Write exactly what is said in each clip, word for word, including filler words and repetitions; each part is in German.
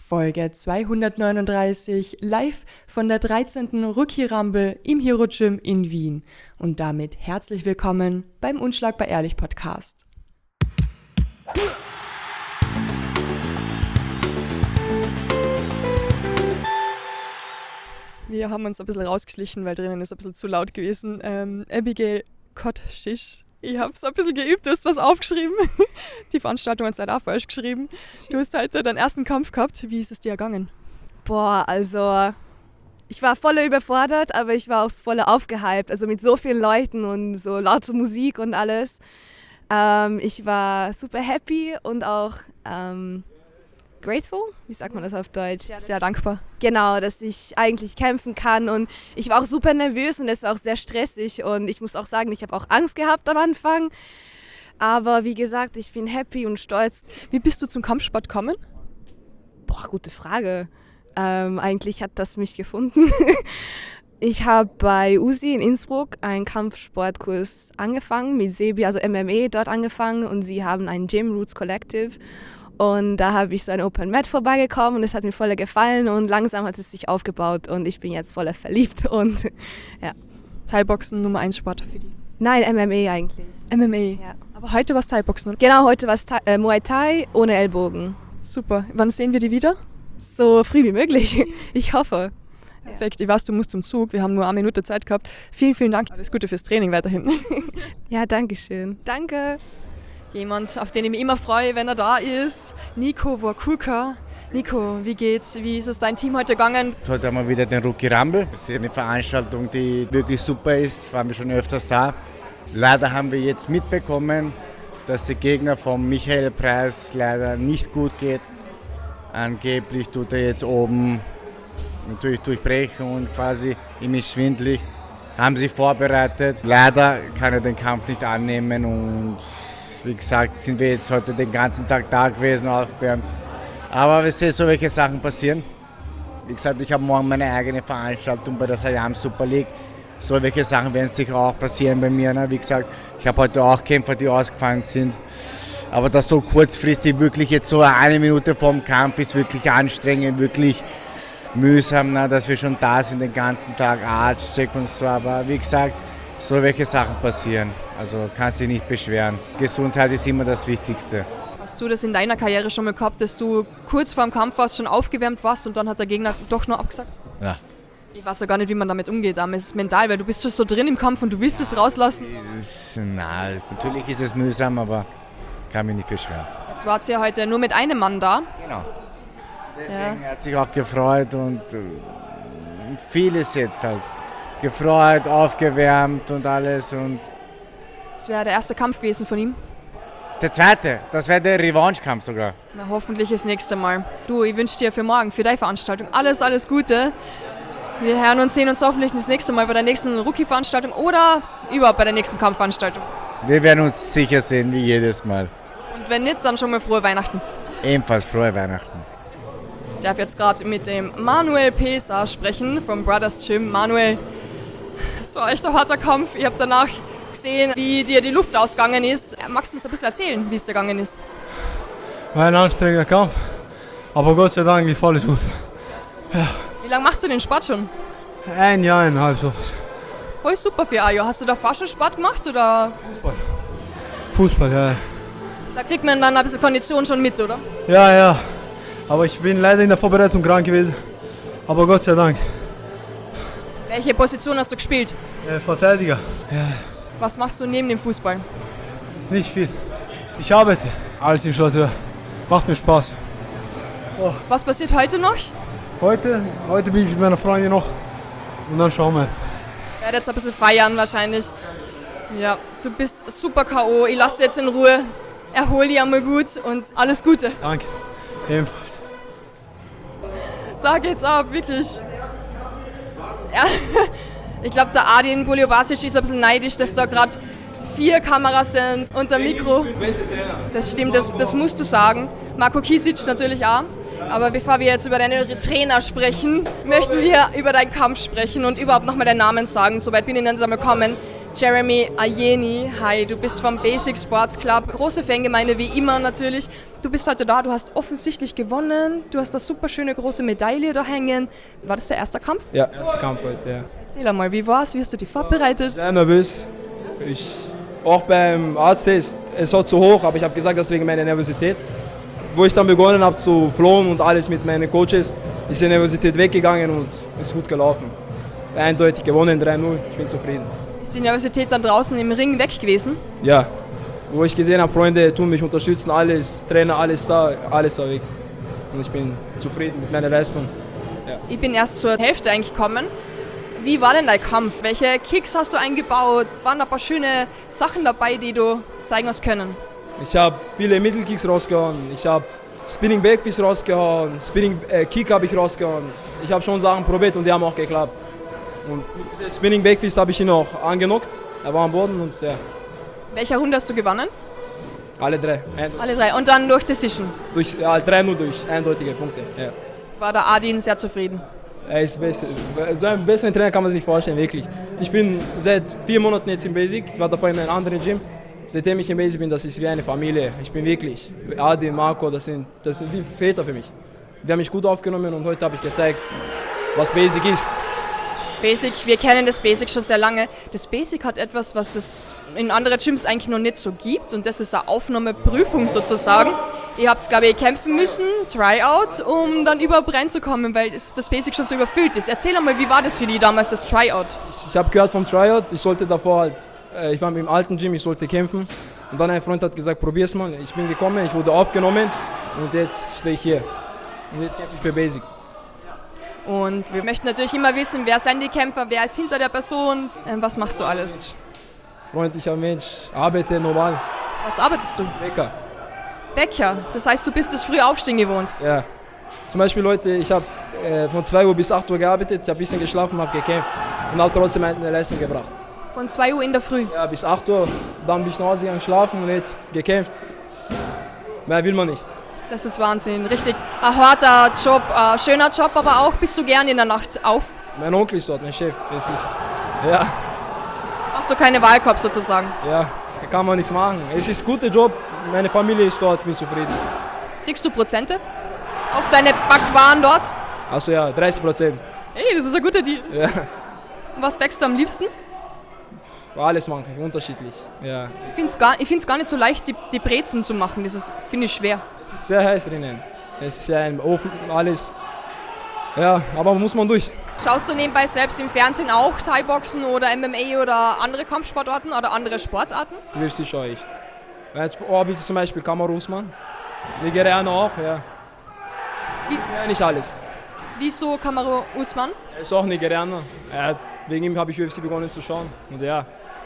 Folge zweihundertneununddreißig, live von der dreizehnten Rookie Rumble im Hero Gym in Wien. Und damit herzlich willkommen beim Unschlagbar Ehrlich Podcast. Wir haben uns ein bisschen rausgeschlichen, weil drinnen ist ein bisschen zu laut gewesen. Ähm, Abigail Kottschisch. Ich habe es ein bisschen geübt, du hast was aufgeschrieben. Die Veranstaltung hat es halt auch falsch geschrieben. Du hast heute deinen ersten Kampf gehabt. Wie ist es dir ergangen? Boah, also ich war voll überfordert, aber ich war auch voll aufgehypt. Also mit so vielen Leuten und so laute Musik und alles. Ähm, ich war super happy und auch ähm, grateful, wie sagt man das auf Deutsch? Ja, sehr dankbar. Genau, dass ich eigentlich kämpfen kann und ich war auch super nervös und es war auch sehr stressig und ich muss auch sagen, ich habe auch Angst gehabt am Anfang, aber wie gesagt, ich bin happy und stolz. Wie bist du zum Kampfsport gekommen? Boah, gute Frage. Ähm, eigentlich hat das mich gefunden. Ich habe bei U S I in Innsbruck einen Kampfsportkurs angefangen mit Sebi, also M M A dort angefangen und sie haben ein Gym, Roots Collective. Und da habe ich so ein Open Mat vorbeigekommen und es hat mir voll gefallen und langsam hat es sich aufgebaut und ich bin jetzt voll verliebt und ja. Thai-Boxen Nummer eins Sport für die? Nein, M M A eigentlich. M M A? Ja. Aber heute war es Thai-Boxen, oder? Genau, heute war es äh, Muay Thai ohne Ellbogen. Super. Wann sehen wir die wieder? So früh wie möglich. Ich hoffe. Perfekt. Ich weiß, du musst zum Zug. Wir haben nur eine Minute Zeit gehabt. Vielen, vielen Dank. Alles Gute fürs Training weiterhin. Ja, danke schön. Danke. Jemand, auf den ich mich immer freue, wenn er da ist. Nico Wakuka. Nico, wie geht's? Wie ist es dein Team heute gegangen? Heute haben wir wieder den Rookie Rumble. Das ist eine Veranstaltung, die wirklich super ist. Waren wir schon öfters da. Leider haben wir jetzt mitbekommen, dass der Gegner von Michael Preis leider nicht gut geht. Angeblich tut er jetzt oben natürlich durchbrechen und quasi ihm ist schwindelig. Haben sie vorbereitet. Leider kann er den Kampf nicht annehmen und wie gesagt, sind wir jetzt heute den ganzen Tag da gewesen, aufgewärmt. Aber wir sehen, so welche Sachen passieren. Wie gesagt, ich habe morgen meine eigene Veranstaltung bei der Siam Super League. So welche Sachen werden sicher auch passieren bei mir. Ne? Wie gesagt, ich habe heute auch Kämpfer, die ausgefallen sind. Aber das so kurzfristig, wirklich jetzt so eine Minute vorm Kampf ist wirklich anstrengend, wirklich mühsam, ne? Dass wir schon da sind den ganzen Tag, Arztcheck und so. Aber wie gesagt, so welche Sachen passieren. Also kannst dich nicht beschweren. Gesundheit ist immer das Wichtigste. Hast du das in deiner Karriere schon mal gehabt, dass du kurz vor dem Kampf warst, schon aufgewärmt warst und dann hat der Gegner doch nur abgesagt? Ja. Ich weiß ja gar nicht, wie man damit umgeht, aber es ist mental, weil du bist schon so drin im Kampf und du willst es rauslassen. Ist, na, natürlich ist es mühsam, aber kann mich nicht beschweren. Jetzt wart ihr ja heute nur mit einem Mann da. Genau. Deswegen ja. Hat sich auch gefreut und äh, vieles jetzt halt. Gefreut, aufgewärmt und alles. Und das wäre der erste Kampf gewesen von ihm. Der zweite, das wäre der Revanche-Kampf sogar. Na, hoffentlich das nächste Mal. Du, ich wünsche dir für morgen, für deine Veranstaltung alles, alles Gute. Wir hören und sehen uns hoffentlich das nächste Mal bei der nächsten Rookie-Veranstaltung oder überhaupt bei der nächsten Kampfveranstaltung. Wir werden uns sicher sehen, wie jedes Mal. Und wenn nicht, dann schon mal frohe Weihnachten. Ebenfalls frohe Weihnachten. Ich darf jetzt gerade mit dem Manuel Pesa sprechen vom Brothers Gym. Manuel, es war echt ein harter Kampf. Ich habe danach gesehen, wie dir die Luft ausgegangen ist. Magst du uns ein bisschen erzählen, wie es dir gegangen ist? War ein anstrengender Kampf, aber Gott sei Dank lief alles gut. Ja. Wie lange machst du den Sport schon? Ein Jahr, eineinhalb so. Voll super für ein Jahr. Hast du davor schon Sport gemacht oder? Fußball. Fußball, ja. Da kriegt man dann ein bisschen Kondition schon mit, oder? Ja, ja. Aber ich bin leider in der Vorbereitung krank gewesen. Aber Gott sei Dank. Welche Position hast du gespielt? Äh, Verteidiger. Ja. Was machst du neben dem Fußball? Nicht viel. Ich arbeite. Alles im Schlotteur. Macht mir Spaß. Oh. Was passiert heute noch? Heute? Heute bin ich mit meiner Freundin noch. Und dann schauen wir. Ich werde jetzt ein bisschen feiern wahrscheinlich. Ja, du bist super K O. Ich lasse dich jetzt in Ruhe. Erhol dich einmal gut und alles Gute. Danke. Ebenfalls. Da geht's ab, wirklich. Ja, ich glaube, der Adin Buliobasic ist ein bisschen neidisch, dass da gerade vier Kameras sind und der Mikro. Das stimmt, das, das musst du sagen. Marco Kisic natürlich auch. Aber bevor wir jetzt über deine Trainer sprechen, möchten wir über deinen Kampf sprechen und überhaupt nochmal deinen Namen sagen. Soweit bin ich nicht einmal gekommen. Jeremy Ayeni, hi, du bist vom Basic Sports Club, große Fangemeinde wie immer natürlich. Du bist heute da, du hast offensichtlich gewonnen, du hast eine super schöne große Medaille da hängen. War das der erste Kampf? Ja, erster Kampf heute, ja. Erzähl einmal, wie war's, wie hast du dich vorbereitet? Sehr nervös. Ich, auch beim Arzttest, es war zu hoch, aber ich habe gesagt, das wegen meiner Nervosität. Wo ich dann begonnen habe zu flohen und alles mit meinen Coaches, ist die Nervosität weggegangen und ist gut gelaufen. Eindeutig gewonnen, drei null, ich bin zufrieden. Ist die Nervosität dann draußen im Ring weg gewesen? Ja, wo ich gesehen habe, Freunde tun mich unterstützen, alles, Trainer, alles da, alles war weg. Und ich bin zufrieden mit meiner Leistung. Ja. Ich bin erst zur Hälfte eigentlich gekommen. Wie war denn dein Kampf? Welche Kicks hast du eingebaut? Waren ein paar schöne Sachen dabei, die du zeigen hast können? Ich habe viele Mittelkicks rausgehauen, ich habe Spinning Backfist rausgehauen, Spinning äh, Kick habe ich rausgehauen. Ich habe schon Sachen probiert und die haben auch geklappt. Und mit diesem Spinning Backfist habe ich ihn auch angenockt, er war am Boden und ja. Welcher Runde hast du gewonnen? Alle drei. Ein, Alle drei. Und dann durch Decision? durch, ja, drei nur durch, eindeutige Punkte. Ja. War der Adin sehr zufrieden? Er ist best, so einen besseren Trainer kann man sich nicht vorstellen, wirklich. Ich bin seit vier Monaten jetzt im Basic, ich war davor in einem anderen Gym. Seitdem ich im Basic bin, das ist wie eine Familie. Ich bin wirklich, Adi, Marco, das sind, das sind wie Väter für mich. Die haben mich gut aufgenommen und heute habe ich gezeigt, was Basic ist. Basic, wir kennen das Basic schon sehr lange. Das Basic hat etwas, was es in anderen Gyms eigentlich noch nicht so gibt und das ist eine Aufnahmeprüfung sozusagen. Ihr habt, glaube ich, kämpfen müssen, Tryout, um dann überhaupt reinzukommen, weil das Basic schon so überfüllt ist. Erzähl einmal, wie war das für dich damals, das Tryout? Ich, ich habe gehört vom Tryout, ich sollte davor halt, äh, ich war im alten Gym, ich sollte kämpfen und dann ein Freund hat gesagt, probier's mal. Ich bin gekommen, ich wurde aufgenommen und jetzt stehe ich hier. Und jetzt kämpfe ich für Basic. Und wir möchten natürlich immer wissen, wer sind die Kämpfer, wer ist hinter der Person, ähm, was machst du alles? Freundlicher Mensch, arbeite normal. Was arbeitest du? Bäcker. Bäcker, das heißt, du bist das frühe Aufstehen gewohnt. Ja. Zum Beispiel, Leute, ich habe äh, von zwei Uhr bis acht Uhr gearbeitet, ich habe ein bisschen geschlafen, habe gekämpft und habe trotzdem eine Leistung gebracht. Von zwei Uhr in der Früh? Ja, bis acht Uhr, dann bin ich nach Hause gegangen, schlafen und jetzt gekämpft. Mehr will man nicht. Das ist Wahnsinn, richtig ein harter Job, ein schöner Job, aber auch bist du gern in der Nacht auf? Mein Onkel ist dort, mein Chef. Das ist, ja, Hast du keine Wahl gehabt sozusagen? ja, da kann man nichts machen. Es ist ein guter Job, meine Familie ist dort, bin zufrieden. Kriegst du Prozente auf deine Backwaren dort? Also ja, dreißig Prozent. Hey, das ist ein guter Deal. Ja, Und was backst du am liebsten? alles mache ich, unterschiedlich. Ja, Ich finde es gar, ich find's gar nicht so leicht, die, die Brezen zu machen. Das ist, finde ich, schwer. es ist sehr heiß drinnen. Es ist ja ein Ofen, alles. Ja, aber muss man durch. Schaust du nebenbei selbst im Fernsehen auch Thai-Boxen oder M M A oder andere Kampfsportarten oder andere Sportarten? U F C schaue ich. Jetzt habe ich zum Beispiel Kamaru Usman. Nigerianer auch, ja. Ja, nicht alles. Wieso Kamaru Usman? Er ist auch Nigerianer. Er, wegen ihm habe ich U F C begonnen zu schauen. Und ja.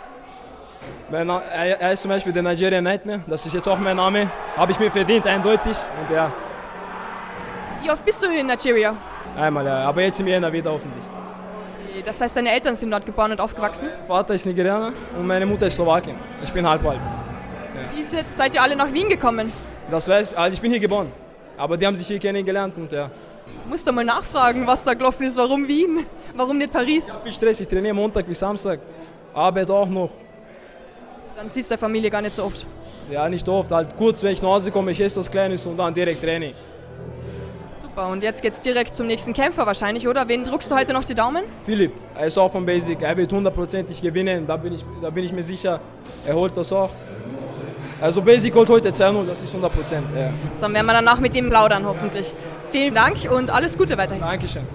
Mein Na- Er er ist zum Beispiel der Nigerian Nightmare. Das ist jetzt auch mein Name. Habe ich mir verdient, eindeutig. Und ja, Wie oft bist du in Nigeria? einmal ja. Aber jetzt im Jänner wieder hoffentlich. Das heißt, deine Eltern sind dort geboren und aufgewachsen? Mein Vater ist Nigerianer und meine Mutter ist Slowakin. Ich bin halb halb. Wie ist jetzt, seid ihr alle nach Wien gekommen? Das weiß, also ich bin hier geboren. Aber die haben sich hier kennengelernt und ja. Du musst doch mal nachfragen, was da gelaufen ist. Warum Wien? Warum nicht Paris? Viel Stress, ich trainiere Montag bis Samstag. Arbeite auch noch. Dann siehst du deine Familie gar nicht so oft. Ja, nicht oft. Halt kurz, wenn ich nach Hause komme, ich esse was Kleines und dann direkt Training. Super, und jetzt geht's direkt zum nächsten Kämpfer wahrscheinlich, oder? Wen drückst du heute noch die Daumen? Philipp, er ist auch vom Basic. Er wird hundertprozentig gewinnen, da bin, ich, da bin ich mir sicher. Er holt das auch. Also Basic holt heute zwei null, das ist hundert Prozent. Ja. Dann werden wir danach mit ihm plaudern, hoffentlich. Vielen Dank und alles Gute weiterhin. Dankeschön.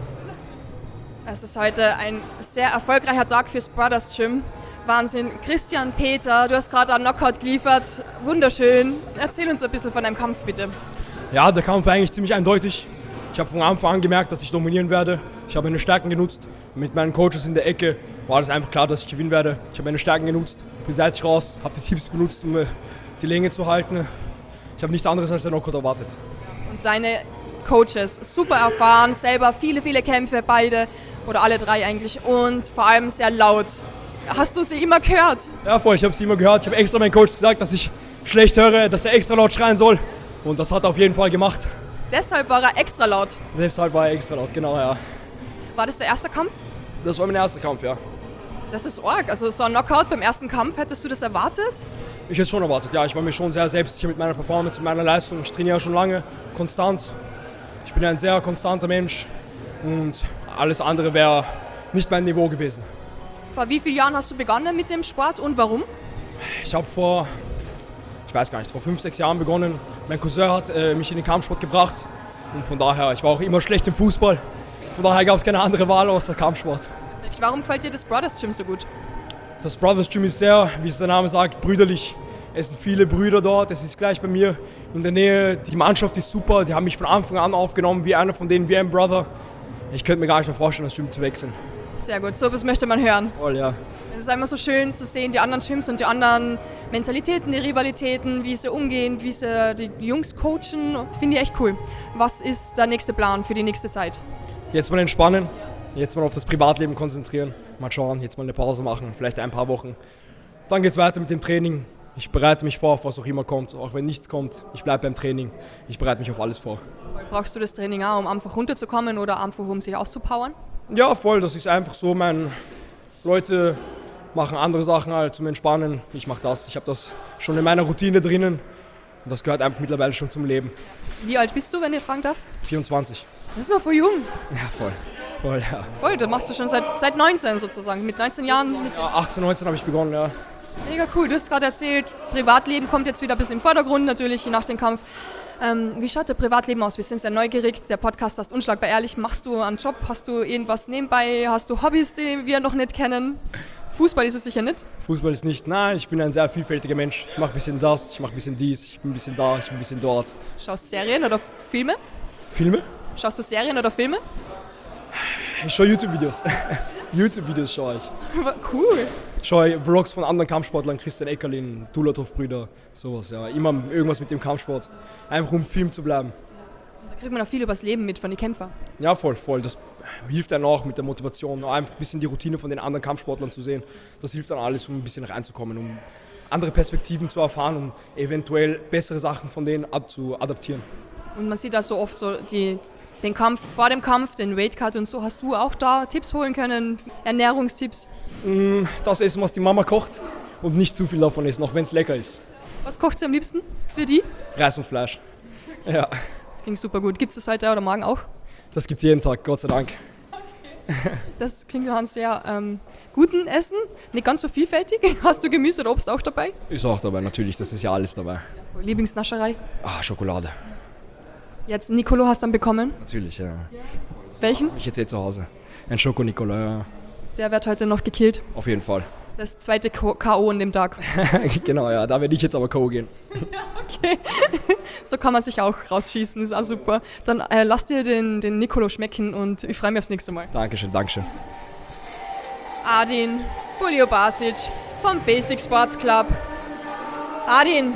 Es ist heute ein sehr erfolgreicher Tag fürs Brothers Gym. Wahnsinn. Christian, Peter, du hast gerade einen Knockout geliefert. Wunderschön. Erzähl uns ein bisschen von deinem Kampf, bitte. Ja, der Kampf war eigentlich ziemlich eindeutig. Ich habe von Anfang an gemerkt, dass ich dominieren werde. Ich habe meine Stärken genutzt. Mit meinen Coaches in der Ecke war das einfach klar, dass ich gewinnen werde. Ich habe meine Stärken genutzt, bin seitlich raus, habe die Tipps benutzt, um die Länge zu halten. Ich habe nichts anderes als den Knockout erwartet. Und deine Coaches, super erfahren, selber viele, viele Kämpfe, beide oder alle drei eigentlich und vor allem sehr laut. Hast du sie immer gehört? Ja, voll, ich habe es immer gehört. Ich habe extra meinem Coach gesagt, dass ich schlecht höre, dass er extra laut schreien soll. Und das hat er auf jeden Fall gemacht. Deshalb war er extra laut. Deshalb war er extra laut, genau, ja. War das der erste Kampf? Das war mein erster Kampf, ja. Das ist arg. Also so ein Knockout beim ersten Kampf, hättest du das erwartet? Ich hätte es schon erwartet, ja. Ich war mir schon sehr selbstsicher mit meiner Performance, mit meiner Leistung. Ich trainiere schon lange, konstant. Ich bin ein sehr konstanter Mensch und alles andere wäre nicht mein Niveau gewesen. Vor wie vielen Jahren hast du begonnen mit dem Sport und warum? Ich habe vor, ich weiß gar nicht, vor fünf, sechs Jahren begonnen. Mein Cousin hat äh, mich in den Kampfsport gebracht und von daher, ich war auch immer schlecht im Fußball. Von daher gab es keine andere Wahl außer Kampfsport. Warum gefällt dir das Brothers Gym so gut? Das Brothers Gym ist sehr, wie es der Name sagt, brüderlich. Es sind viele Brüder dort, es ist gleich bei mir in der Nähe. Die Mannschaft ist super, die haben mich von Anfang an aufgenommen, wie einer von denen, wie ein Brother. Ich könnte mir gar nicht mehr vorstellen, das Gym zu wechseln. Sehr gut, so etwas möchte man hören. Voll, ja. Es ist immer so schön zu sehen, die anderen Gyms und die anderen Mentalitäten, die Rivalitäten, wie sie umgehen, wie sie die Jungs coachen. Das finde ich echt cool. Was ist der nächste Plan für die nächste Zeit? Jetzt mal entspannen, jetzt mal auf das Privatleben konzentrieren. Mal schauen, jetzt mal eine Pause machen, vielleicht ein paar Wochen. Dann geht es weiter mit dem Training. Ich bereite mich vor, auf was auch immer kommt. Auch wenn nichts kommt, ich bleibe beim Training. Ich bereite mich auf alles vor. Brauchst du das Training auch, um einfach runterzukommen oder einfach um sich auszupowern? Ja, voll. Das ist einfach so. Mein Leute machen andere Sachen halt zum Entspannen. Ich mache das. Ich habe das schon in meiner Routine drinnen. Und das gehört einfach mittlerweile schon zum Leben. Wie alt bist du, wenn ich fragen darf? vierundzwanzig. Das ist noch voll jung. Ja, voll. Voll, ja. Voll, das machst du schon seit, seit neunzehn sozusagen. Mit neunzehn Jahren. Mit achtzehn, neunzehn habe ich begonnen, ja. Mega cool. Du hast gerade erzählt, Privatleben kommt jetzt wieder ein bisschen im Vordergrund, natürlich nach dem Kampf. Ähm, wie schaut dein Privatleben aus? Wir sind sehr neugierig. Der Podcast heißt Unschlagbar ehrlich. Machst du einen Job? Hast du irgendwas nebenbei? Hast du Hobbys, die wir noch nicht kennen? Fußball ist es sicher nicht. Fußball ist nicht. Nein, ich bin ein sehr vielfältiger Mensch. Ich mache ein bisschen das, ich mache ein bisschen dies, ich bin ein bisschen da, ich bin ein bisschen dort. Schaust du Serien oder Filme? Filme? Schaust du Serien oder Filme? Ich schaue YouTube-Videos. YouTube-Videos schaue ich. Cool. Ich schaue Vlogs von anderen Kampfsportlern, Christian Eckerlin, Dulatov-Brüder, sowas. Ja. Immer irgendwas mit dem Kampfsport. Einfach um Film zu bleiben. Da kriegt man auch viel über das Leben mit von den Kämpfern. Ja, voll, voll. Das hilft einem auch mit der Motivation, einfach ein bisschen die Routine von den anderen Kampfsportlern zu sehen. Das hilft dann alles, um ein bisschen reinzukommen, um andere Perspektiven zu erfahren, um eventuell bessere Sachen von denen zu adaptieren. Und man sieht da so oft so die, den Kampf vor dem Kampf, den Weightcut und so. Hast du auch da Tipps holen können, Ernährungstipps? Das Essen, was die Mama kocht und nicht zu viel davon essen, auch wenn es lecker ist. Was kocht sie am liebsten für die? Reis und Fleisch. Ja. Das klingt super gut. Gibt es das heute oder morgen auch? Das gibt es jeden Tag, Gott sei Dank. Das klingt nach einem sehr ähm, guten Essen, nicht ganz so vielfältig. Hast du Gemüse oder Obst auch dabei? Ist auch dabei, natürlich, das ist ja alles dabei. Lieblingsnascherei? Ah, Schokolade. Jetzt Nicolo hast du dann bekommen? Natürlich, ja. Welchen? Ich jetzt eh zu Hause. Ein Schoko-Nicolo, ja. Der wird heute noch gekillt. Auf jeden Fall. Das zweite K O an dem Tag. Genau, ja, da werde ich jetzt aber K O gehen. Okay, so kann man sich auch rausschießen, ist auch super. Dann äh, lass dir den, den Nicolo schmecken und ich freue mich aufs nächste Mal. Dankeschön, Dankeschön. Ardin Bulio Basic vom Basic Sports Club. Ardin,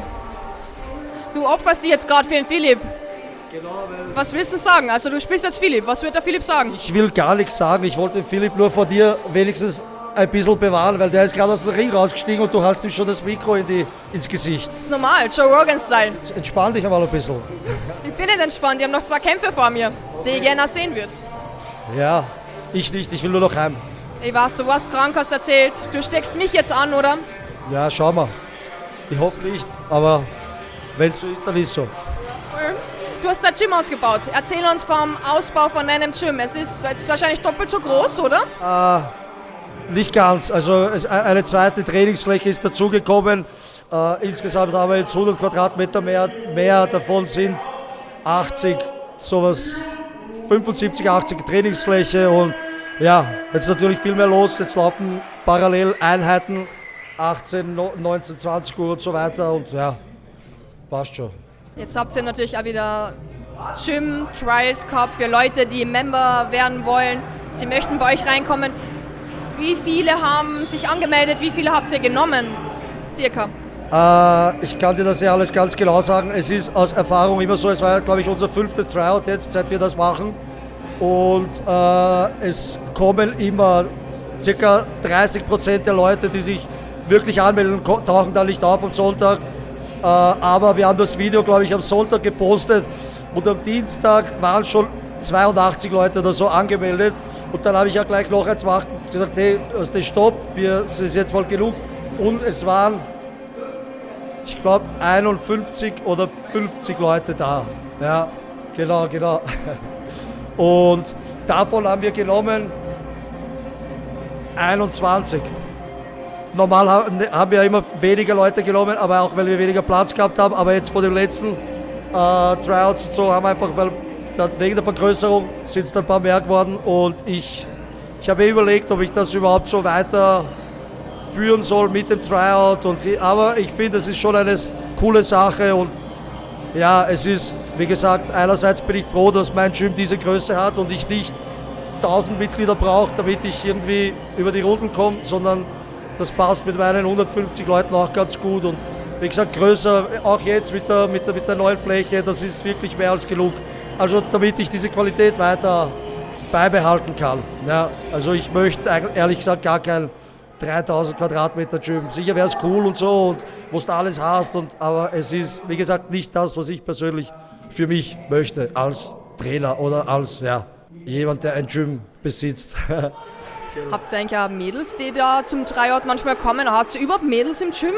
du opferst dich jetzt gerade für den Philipp. Genau, was willst du sagen? Also du spielst jetzt Philipp, was wird der Philipp sagen? Ich will gar nichts sagen, ich wollte Philipp nur vor dir wenigstens ein bisschen bewahren, weil der ist gerade aus dem Ring rausgestiegen und du hältst ihm schon das Mikro in die, ins Gesicht. Das ist normal, Joe Rogan-Style. Entspann dich einmal ein bisschen. Ich bin nicht entspannt, die haben noch zwei Kämpfe vor mir, die ich gerne sehen würde. Ja, ich nicht, ich will nur noch heim. Ey, was, du warst krank, hast erzählt. Du steckst mich jetzt an, oder? Ja, schau mal. Ich hoffe nicht, aber wenn es so ist, dann ist es so. Du hast dein Gym ausgebaut. Erzähl uns vom Ausbau von deinem Gym. Es ist jetzt wahrscheinlich doppelt so groß, oder? Äh, nicht ganz. Also es, eine zweite Trainingsfläche ist dazugekommen. Äh, insgesamt haben wir jetzt hundert Quadratmeter mehr. Mehr davon sind achtzig, sowas fünfundsiebzig, achtzig Trainingsfläche. Und ja, jetzt ist natürlich viel mehr los. Jetzt laufen parallel Einheiten, achtzehn, neunzehn, zwanzig Uhr und so weiter. Und ja, passt schon. Jetzt habt ihr natürlich auch wieder Gym Trials gehabt für Leute, die Member werden wollen. Sie möchten bei euch reinkommen. Wie viele haben sich angemeldet? Wie viele habt ihr genommen? Circa. Äh, ich kann dir das ja alles ganz genau sagen. Es ist aus Erfahrung immer so, es war, glaube ich, unser fünftes Tryout jetzt, seit wir das machen. Und äh, es kommen immer circa dreißig Prozent der Leute, die sich wirklich anmelden, tauchen da nicht auf am Sonntag. Uh, aber wir haben das Video, glaube ich, am Sonntag gepostet und am Dienstag waren schon zweiundachtzig Leute oder so angemeldet und dann habe ich ja gleich noch eins gemacht, gesagt, hey, aus dem Stopp, wir, es ist jetzt mal genug. Und es waren, ich glaube, einundfünfzig oder fünfzig Leute da. Ja, genau, genau. Und davon haben wir genommen einundzwanzig. Normal haben wir ja immer weniger Leute genommen, aber auch weil wir weniger Platz gehabt haben. Aber jetzt vor den letzten äh, Tryouts und so haben wir einfach, weil wegen der Vergrößerung sind es ein paar mehr geworden. Und ich, ich habe überlegt, ob ich das überhaupt so weiterführen soll mit dem Tryout. Und, aber ich finde, es ist schon eine coole Sache. Und ja, es ist, wie gesagt, einerseits bin ich froh, dass mein Gym diese Größe hat und ich nicht tausend Mitglieder brauche, damit ich irgendwie über die Runden komme, sondern das passt mit meinen hundertfünfzig Leuten auch ganz gut. Und wie gesagt, größer, auch jetzt mit der, mit der, mit der neuen Fläche, das ist wirklich mehr als genug. Also damit ich diese Qualität weiter beibehalten kann. Ja, also ich möchte ehrlich gesagt gar kein dreitausend Quadratmeter Gym. Sicher wäre es cool und so, und wo du alles hast, und, aber es ist, wie gesagt, nicht das, was ich persönlich für mich möchte als Trainer oder als ja, jemand, der ein Gym besitzt. Habt ihr eigentlich auch Mädels, die da zum Tryout manchmal kommen? Habt ihr überhaupt Mädels im Gym?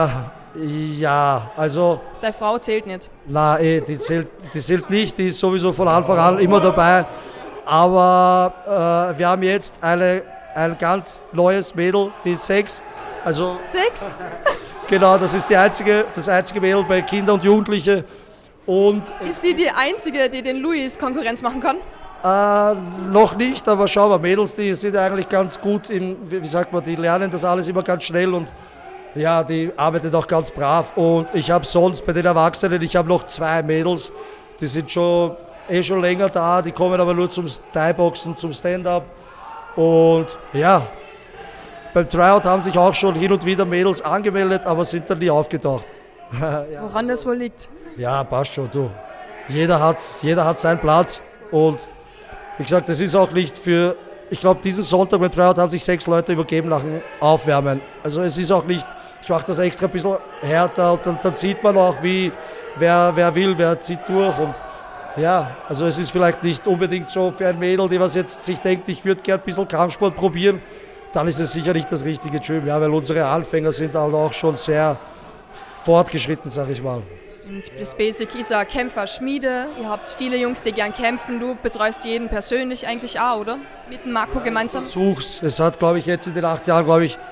Äh, ja, also... Deine Frau zählt nicht? Nein, eh, die, zählt, die zählt nicht, die ist sowieso von Anfang an immer dabei. Aber äh, wir haben jetzt eine, ein ganz neues Mädel, die ist sechs. Also, sechs? Genau, das ist die einzige, das einzige Mädel bei Kindern und Jugendlichen. Und ist sie die einzige, die den Luis Konkurrenz machen kann? Äh, noch nicht, aber schau mal, Mädels, die sind eigentlich ganz gut, in, wie sagt man, die lernen das alles immer ganz schnell und ja, die arbeitet auch ganz brav. Und ich habe sonst bei den Erwachsenen, ich habe noch zwei Mädels, die sind schon eh schon länger da, die kommen aber nur zum Thai-Boxen, zum Stand-Up. Und ja, beim Tryout haben sich auch schon hin und wieder Mädels angemeldet, aber sind dann nie aufgetaucht. Ja. Woran das wohl liegt? Ja, passt schon, du. Jeder hat, jeder hat seinen Platz und wie gesagt, das ist auch nicht für, ich glaube, diesen Sonntag beim Tryout haben sich sechs Leute übergeben nach dem Aufwärmen. Also es ist auch nicht, ich mache das extra ein bisschen härter und dann, dann sieht man auch, wie, wer, wer will, wer zieht durch. Und ja, also es ist vielleicht nicht unbedingt so für ein Mädel, die was jetzt sich denkt, ich würde gerne ein bisschen Kampfsport probieren, dann ist es sicher nicht das richtige Gym, ja, weil unsere Anfänger sind halt auch schon sehr fortgeschritten, sage ich mal. Das Basic ist ja Kämpfer-Schmiede. Ihr habt viele Jungs, die gern kämpfen. Du betreust jeden persönlich eigentlich auch, oder? Mit dem Marco gemeinsam? Ich versuch's. Es hat, glaube ich, jetzt in den acht Jahren, glaube ich,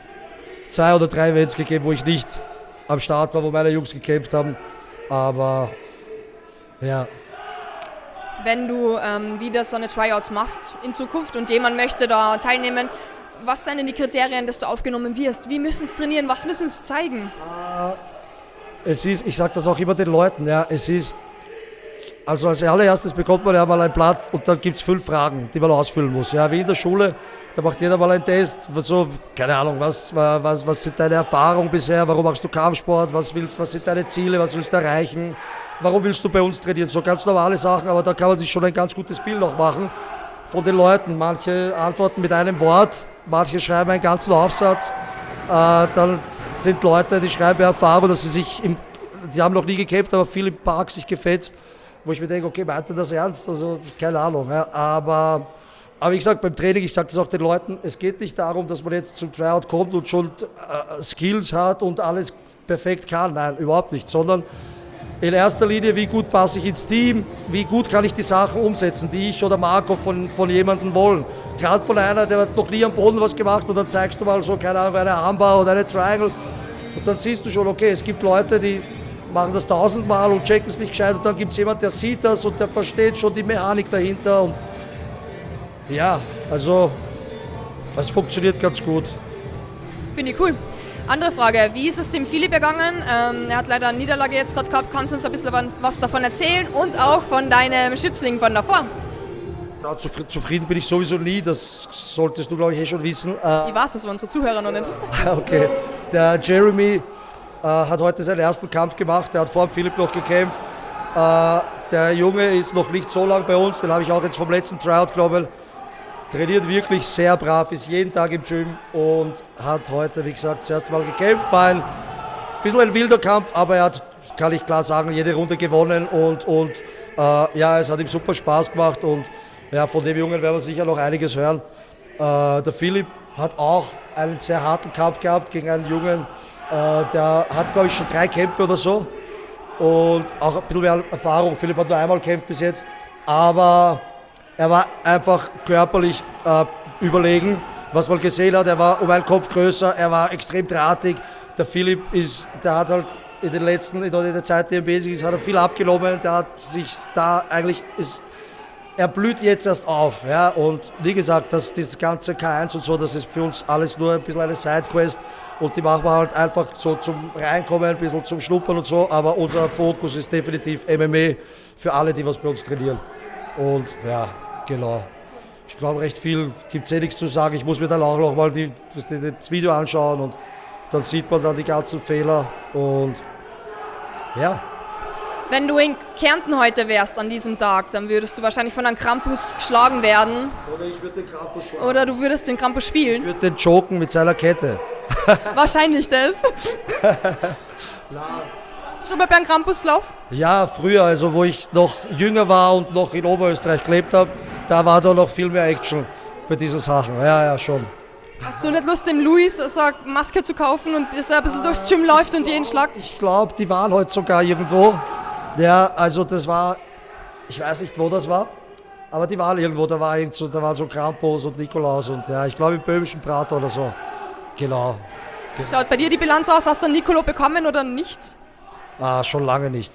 zwei oder drei Events gegeben, wo ich nicht am Start war, wo meine Jungs gekämpft haben. Aber ja. Wenn du ähm, wieder so eine Tryouts machst in Zukunft und jemand möchte da teilnehmen, was sind denn die Kriterien, dass du aufgenommen wirst? Wie müssen es trainieren? Was müssen es zeigen? Äh, Es ist, ich sage das auch immer den Leuten, ja, es ist, also als allererstes bekommt man ja mal ein Blatt und dann gibt es fünf Fragen, die man ausfüllen muss. Ja, wie in der Schule, da macht jeder mal einen Test, so, keine Ahnung, was, was, was sind deine Erfahrungen bisher, warum machst du Kampfsport, was, willst, was sind deine Ziele, was willst du erreichen, warum willst du bei uns trainieren, so ganz normale Sachen, aber da kann man sich schon ein ganz gutes Bild noch machen von den Leuten. Manche antworten mit einem Wort, manche schreiben einen ganzen Aufsatz. Äh, dann sind Leute, die schreiben Erfahrung, dass sie sich, im, die haben noch nie gekämpft, aber viel im Park sich gefetzt, wo ich mir denke, okay, meint ihr das ernst? Also keine Ahnung. Ja. Aber, aber wie gesagt, beim Training, ich sage das auch den Leuten, es geht nicht darum, dass man jetzt zum Tryout kommt und schon äh, Skills hat und alles perfekt kann. Nein, überhaupt nicht. Sondern in erster Linie, wie gut passe ich ins Team, wie gut kann ich die Sachen umsetzen, die ich oder Marco von, von jemandem wollen. Gerade von einer, der hat noch nie am Boden was gemacht und dann zeigst du mal so, keine Ahnung, eine Armbar oder eine Triangle und dann siehst du schon, okay, es gibt Leute, die machen das tausendmal und checken es nicht gescheit und dann gibt es jemanden, der sieht das und der versteht schon die Mechanik dahinter und ja, also es funktioniert ganz gut. Finde ich cool. Andere Frage, wie ist es dem Philipp ergangen? Ähm, er hat leider eine Niederlage jetzt gerade gehabt. Kannst du uns ein bisschen was davon erzählen und auch von deinem Schützling von davor? Ja, zufrieden bin ich sowieso nie, das solltest du, glaube ich, eh schon wissen. Äh, ich weiß es, aber unsere Zuhörer noch nicht. Okay, der Jeremy äh, hat heute seinen ersten Kampf gemacht, der hat vor dem Philipp noch gekämpft. Äh, der Junge ist noch nicht so lang bei uns, den habe ich auch jetzt vom letzten Tryout, glaube ich, trainiert wirklich sehr brav, ist jeden Tag im Gym und hat heute, wie gesagt, das erste Mal gekämpft. War ein bisschen ein wilder Kampf, aber er hat, kann ich klar sagen, jede Runde gewonnen und, und äh, ja, es hat ihm super Spaß gemacht und ja, von dem Jungen werden wir sicher noch einiges hören. Äh, der Philipp hat auch einen sehr harten Kampf gehabt gegen einen Jungen, äh, der hat, glaube ich, schon drei Kämpfe oder so und auch ein bisschen mehr Erfahrung. Philipp hat nur einmal gekämpft bis jetzt, aber er war einfach körperlich äh, überlegen, was man gesehen hat. Er war um einen Kopf größer, er war extrem drahtig. Der Philipp ist, der hat halt in den letzten, in der Zeit, die er basic ist, hat er viel abgenommen. Der hat sich da eigentlich, ist, er blüht jetzt erst auf. Ja? Und wie gesagt, das, das ganze K eins und so, das ist für uns alles nur ein bisschen eine Sidequest. Und die machen wir halt einfach so zum Reinkommen, ein bisschen zum Schnuppern und so. Aber unser Fokus ist definitiv M M A für alle, die was bei uns trainieren. Und ja, genau. Ich glaube, recht viel gibt es eh nichts zu sagen. Ich muss mir dann auch noch mal die, das Video anschauen und dann sieht man dann die ganzen Fehler. Und ja. Wenn du in Kärnten heute wärst an diesem Tag, dann würdest du wahrscheinlich von einem Krampus geschlagen werden. Oder ich würde den Krampus schlagen. Oder du würdest den Krampus spielen. Ich würde den choken mit seiner Kette. Wahrscheinlich das. Schon mal beim Krampuslauf? Ja, früher, also wo ich noch jünger war und noch in Oberösterreich gelebt habe, da war da noch viel mehr Action bei diesen Sachen. Ja, ja, schon. Hast du nicht Lust, dem Luis so eine Maske zu kaufen und dass er ein bisschen durchs Gym läuft und jeden schlagt? Ich glaube, die waren heute sogar irgendwo. Ja, also das war, ich weiß nicht, wo das war, aber die waren irgendwo, da, war irgend so, da waren so Krampus und Nikolaus und ja, ich glaube im böhmischen Prater oder so. Genau. genau. Schaut bei dir die Bilanz aus, hast du einen Nicolo bekommen oder nichts? Ah, schon lange nicht.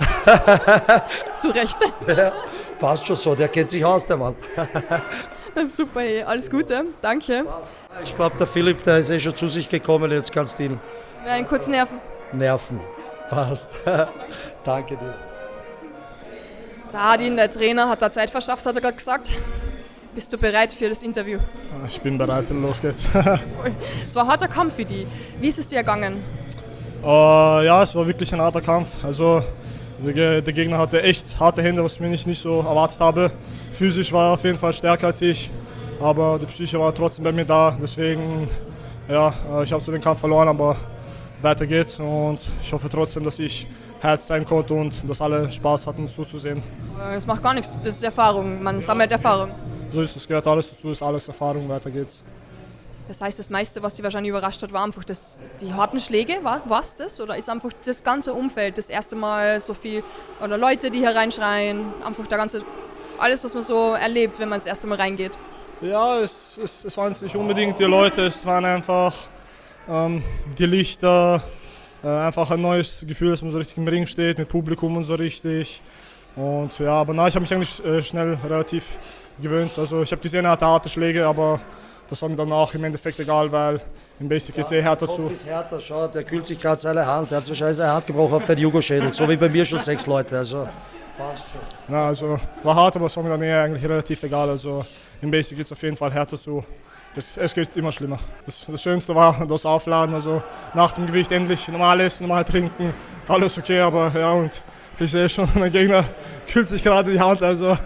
Zu Recht. Ja, passt schon so, der kennt sich aus, der Mann. Super, hey. Alles Gute, danke. Ich glaube, der Philipp, der ist eh schon zu sich gekommen, jetzt kannst du ihn Ja, einen kurzen Nerven. nerven. Passt. Danke dir. Der Adin, der Trainer, hat da Zeit verschafft, hat er gerade gesagt. Bist du bereit für das Interview? Ich bin bereit, los geht's. Es war ein harter Kampf für die. Wie ist es dir ergangen? Uh, ja, es war wirklich ein harter Kampf. Also der, der Gegner hatte echt harte Hände, was ich mir nicht, nicht so erwartet habe. Physisch war er auf jeden Fall stärker als ich, aber die Psyche war trotzdem bei mir da. Deswegen, ja, ich habe so den Kampf verloren, aber weiter geht's und ich hoffe trotzdem, dass ich Herz sein konnte und dass alle Spaß hatten zuzusehen. Das macht gar nichts, das ist Erfahrung, man sammelt Erfahrung. So ist es, gehört alles dazu, ist alles Erfahrung, weiter geht's. Das heißt, das meiste, was dich wahrscheinlich überrascht hat, war einfach das, die harten Schläge, war es das? Oder ist einfach das ganze Umfeld, das erste Mal so viel, oder Leute, die hier reinschreien, einfach der ganze, alles, was man so erlebt, wenn man das erste Mal reingeht? Ja, es, es, es waren nicht unbedingt die Leute, es waren einfach ähm, die Lichter, äh, einfach ein neues Gefühl, dass man so richtig im Ring steht, mit Publikum und so richtig. Und ja, aber na, ich habe mich eigentlich äh, schnell relativ gewöhnt. Also ich habe gesehen, er hatte harte Schläge, aber das war mir dann auch im Endeffekt egal, weil im Basic geht es eh härter zu. Der Kopf ist härter, schau, der kühlt sich gerade seine Hand. Der hat wahrscheinlich seine Hand gebrochen auf den Jugoschädel, so wie bei mir schon sechs Leute. Also passt schon. Na, also war hart, aber es war mir dann eher eigentlich relativ egal. Also im Basic geht es auf jeden Fall härter zu. Es, es geht immer schlimmer. Das, das Schönste war das Aufladen, also nach dem Gewicht endlich normal essen, normal trinken, alles okay, aber ja, und ich sehe schon, mein Gegner kühlt sich gerade die Hand, also.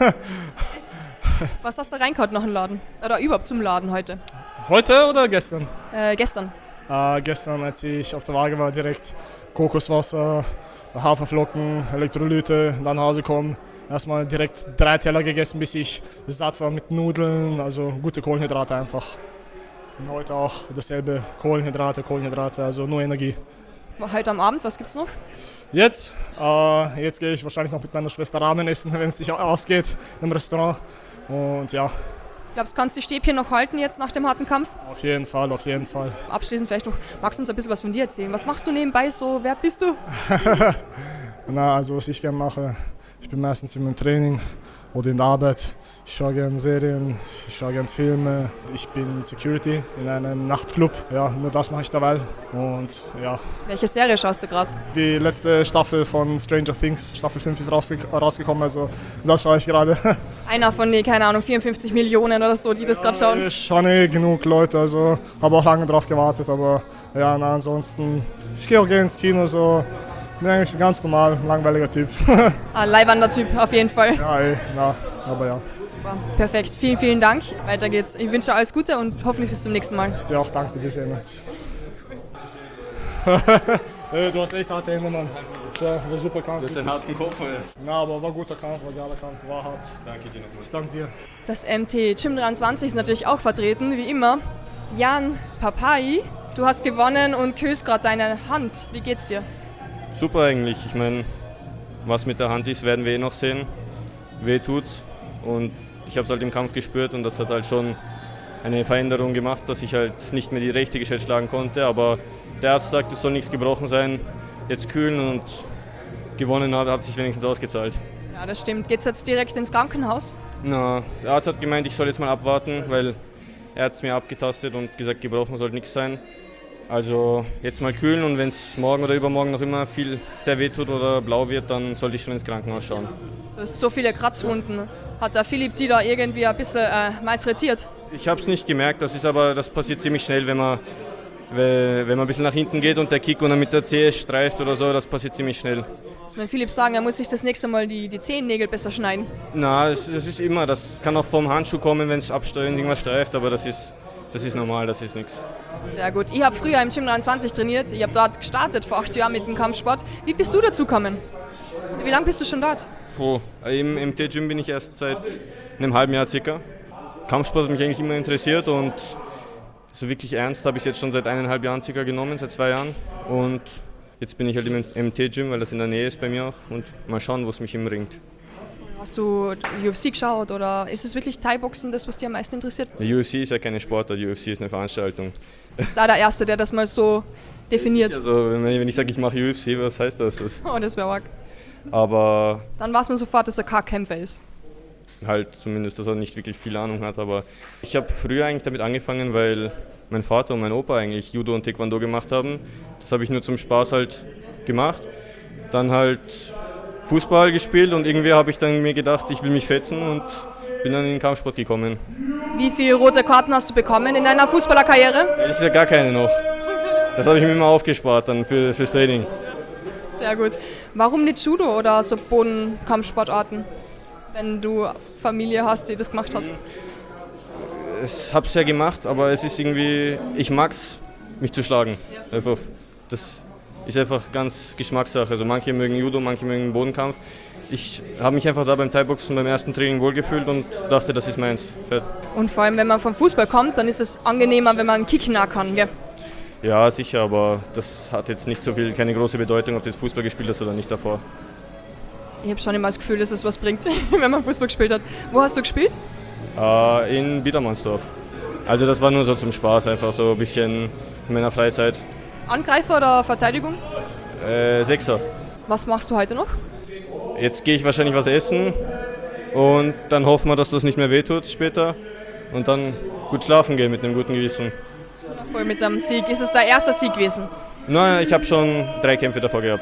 Was hast du reingehauen nach dem Laden? Oder überhaupt zum Laden heute? Heute oder gestern? Äh, gestern. Äh, gestern, als ich auf der Waage war, direkt Kokoswasser, Haferflocken, Elektrolyte, dann nach Hause kommen. Erstmal direkt drei Teller gegessen, bis ich satt war mit Nudeln, also gute Kohlenhydrate einfach. Und heute auch dasselbe, Kohlenhydrate, Kohlenhydrate, also nur Energie. Heute am Abend, was gibt's noch? Jetzt? Äh, jetzt gehe ich wahrscheinlich noch mit meiner Schwester Ramen essen, wenn es sich ausgeht im Restaurant. Und ja. Glaubst du, kannst die Stäbchen noch halten jetzt nach dem harten Kampf? Auf jeden Fall, auf jeden Fall. Abschließend vielleicht noch, magst du uns ein bisschen was von dir erzählen? Was machst du nebenbei so? Wer bist du? Na, also was ich gerne mache, ich bin meistens im Training oder in der Arbeit. Ich schaue gerne Serien, ich schaue gerne Filme. Ich bin Security in einem Nachtclub. Ja, nur das mache ich dabei. Und ja. Welche Serie schaust du gerade? Die letzte Staffel von Stranger Things, Staffel fünf ist rausgekommen, also das schaue ich gerade. Einer von den, keine Ahnung, vierundfünfzig Millionen oder so, die das gerade schauen? Ich schaue eh genug Leute, also habe auch lange drauf gewartet, aber ja, na, ansonsten, ich gehe auch gerne ins Kino, so. Bin eigentlich ein ganz normal, langweiliger Typ. Ah, leiwandner Typ, auf jeden Fall. Ja, eh, na, aber ja. Super, perfekt, vielen, vielen Dank. Weiter geht's. Ich wünsche alles Gute und hoffentlich bis zum nächsten Mal. Ja, auch danke, wir sehen uns. Äh, du hast echt harte Hände, Mann. Ja, war super Kampf. Du hast einen harten Kopf, oder? Na, aber war guter Kampf, war geiler Kampf, war hart. Danke dir nochmal. Ich danke dir. Das M T Gym dreiundzwanzig ist natürlich auch vertreten, wie immer. Jan Papai, du hast gewonnen und küsst gerade deine Hand. Wie geht's dir? Super eigentlich. Ich meine, was mit der Hand ist, werden wir eh noch sehen. Weh tut's. Und ich habe es halt im Kampf gespürt und das hat halt schon eine Veränderung gemacht, dass ich halt nicht mehr die rechte Gescheit schlagen konnte. Aber der Arzt sagt, es soll nichts gebrochen sein. Jetzt kühlen und gewonnen hat, hat sich wenigstens ausgezahlt. Ja, das stimmt. Geht's jetzt direkt ins Krankenhaus? Na, der Arzt hat gemeint, ich soll jetzt mal abwarten, weil er hat es mir abgetastet und gesagt, gebrochen sollte nichts sein. Also jetzt mal kühlen und wenn es morgen oder übermorgen noch immer viel sehr weh tut oder blau wird, dann sollte ich schon ins Krankenhaus schauen. Du hast so viele Kratzwunden. Hat der Philipp die da irgendwie ein bisschen äh, malträtiert? Ich habe es nicht gemerkt, das ist aber das passiert ziemlich schnell, wenn man, wenn man ein bisschen nach hinten geht und der Kick und dann mit der Zehe streift oder so, das passiert ziemlich schnell. Muss man Philipp sagen, er muss sich das nächste Mal die, die Zehennägel besser schneiden. Na, das, das ist immer, das kann auch vom Handschuh kommen, wenn es absteuern irgendwas streift, aber das ist, das ist normal, das ist nichts. Sehr gut. Ich habe früher im Gym dreiundzwanzig trainiert, ich habe dort gestartet vor acht Jahren mit dem Kampfsport. Wie bist du dazu gekommen? Wie lange bist du schon dort? Oh, im M T-Gym bin ich erst seit einem halben Jahr circa. Kampfsport hat mich eigentlich immer interessiert und so wirklich ernst habe ich es jetzt schon seit eineinhalb Jahren circa genommen, seit zwei Jahren. Und jetzt bin ich halt im M T-Gym, weil das in der Nähe ist bei mir auch und mal schauen, wo es mich hinbringt. Hast du U F C geschaut oder ist es wirklich Thai-Boxen das, was dich am meisten interessiert? Die U F C ist ja keine Sportart, die U F C ist eine Veranstaltung. Da der Erste, der das mal so definiert. Also wenn ich sage, ich mache U F C, was heißt das? Oh, das wäre arg. Aber Dann weiß man sofort, dass er kein Kämpfer ist. halt zumindest, dass er nicht wirklich viel Ahnung hat. Aber ich habe früher eigentlich damit angefangen, weil mein Vater und mein Opa eigentlich Judo und Taekwondo gemacht haben. Das habe ich nur zum Spaß halt gemacht. Dann halt Fußball gespielt und irgendwie habe ich dann mir gedacht, ich will mich fetzen und bin dann in den Kampfsport gekommen. Wie viele rote Karten hast du bekommen in deiner Fußballerkarriere? Ehrlich gesagt gar keine noch. Das habe ich mir immer aufgespart dann für, fürs Training. Sehr gut. Warum nicht Judo oder so Bodenkampfsportarten, wenn du Familie hast, die das gemacht hat? Ich habe es ja gemacht, aber es ist irgendwie, ich mag's, mich zu schlagen. Einfach, das ist einfach ganz Geschmackssache. Also manche mögen Judo, manche mögen Bodenkampf. Ich habe mich einfach da beim Thai-Boxen beim ersten Training wohlgefühlt und dachte, das ist meins. Und vor allem, wenn man vom Fußball kommt, dann ist es angenehmer, wenn man einen Kick nah kann, gell? Ja, sicher, aber das hat jetzt nicht so viel, keine große Bedeutung, ob du jetzt Fußball gespielt hast oder nicht davor. Ich habe schon immer das Gefühl, dass es was bringt, wenn man Fußball gespielt hat. Wo hast du gespielt? Äh, in Biedermannsdorf. Also das war nur so zum Spaß, einfach so ein bisschen in meiner Freizeit. Angreifer oder Verteidigung? Äh, Sechser. Was machst du heute noch? Jetzt gehe ich wahrscheinlich was essen und dann hoffen wir, dass das nicht mehr wehtut später und dann gut schlafen gehen mit einem guten Gewissen. Voll mit einem Sieg. Ist es der erste Sieg gewesen? Nein, ich habe schon drei Kämpfe davor gehabt.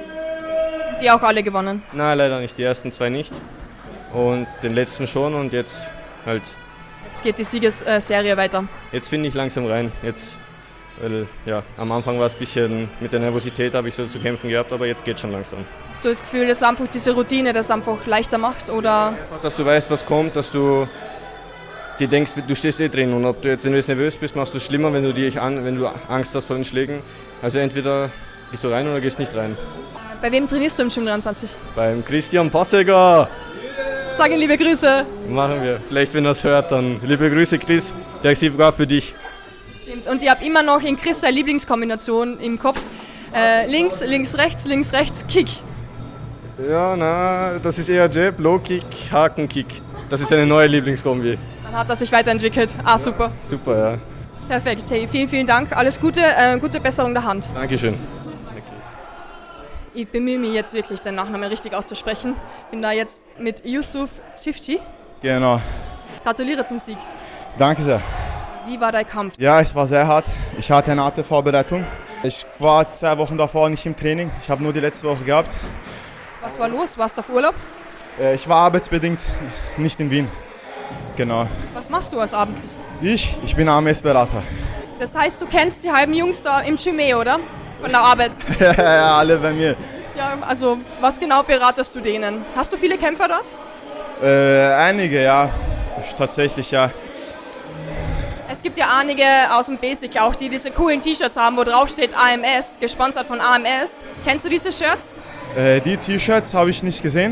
Die auch alle gewonnen? Nein, leider nicht. Die ersten zwei nicht und den letzten schon und jetzt halt. Jetzt geht die Siegesserie weiter. Jetzt finde ich langsam rein. Jetzt, weil ja, am Anfang war es ein bisschen mit der Nervosität, habe ich so zu kämpfen gehabt, aber jetzt geht schon langsam. Hast du das Gefühl, dass einfach diese Routine das einfach leichter macht oder? Dass du weißt, was kommt, dass du dir denkst, du stehst eh drin und ob du jetzt, wenn du jetzt nervös bist, machst du es schlimmer, wenn du dich an, wenn du Angst hast vor den Schlägen. Also entweder gehst du rein oder gehst nicht rein. Bei wem trainierst du im Gym dreiundzwanzig? Beim Christian Passegger. Sag ihm liebe Grüße. Machen wir. Vielleicht, wenn er es hört, dann liebe Grüße, Chris. Der ist sogar für dich. Stimmt. Und ich habe immer noch in Chris seine Lieblingskombination im Kopf. Äh, links, links, rechts, links, rechts, Kick. Ja, na, das ist eher Jab, Low Kick, Haken Kick. Das ist eine neue Lieblingskombi. Dann hat er sich weiterentwickelt. Ah, super. Super, ja. Perfekt. Hey, vielen, vielen Dank. Alles Gute, äh, gute Besserung der Hand. Dankeschön. Ich bemühe mich jetzt wirklich, den Nachnamen richtig auszusprechen. Bin da jetzt mit Yusuf Çiftçi. Genau. Gratuliere zum Sieg. Danke sehr. Wie war dein Kampf? Ja, es war sehr hart. Ich hatte eine harte Vorbereitung. Ich war zwei Wochen davor nicht im Training. Ich habe nur die letzte Woche gehabt. Was war los? Warst du auf Urlaub? Ich war arbeitsbedingt nicht in Wien. Genau. Was machst du als Abend? Ich? Ich bin A M S-Berater. Das heißt, du kennst die halben Jungs da im Gym, oder? Von der Arbeit? Ja, alle bei mir. Ja, also was genau beratest du denen? Hast du viele Kämpfer dort? Äh, einige, ja. Tatsächlich, ja. Es Es gibt ja einige aus dem Basic auch, die diese coolen T-Shirts haben, wo drauf steht A M S, gesponsert von A M S. Kennst du diese Shirts? Äh, die T-Shirts habe ich nicht gesehen.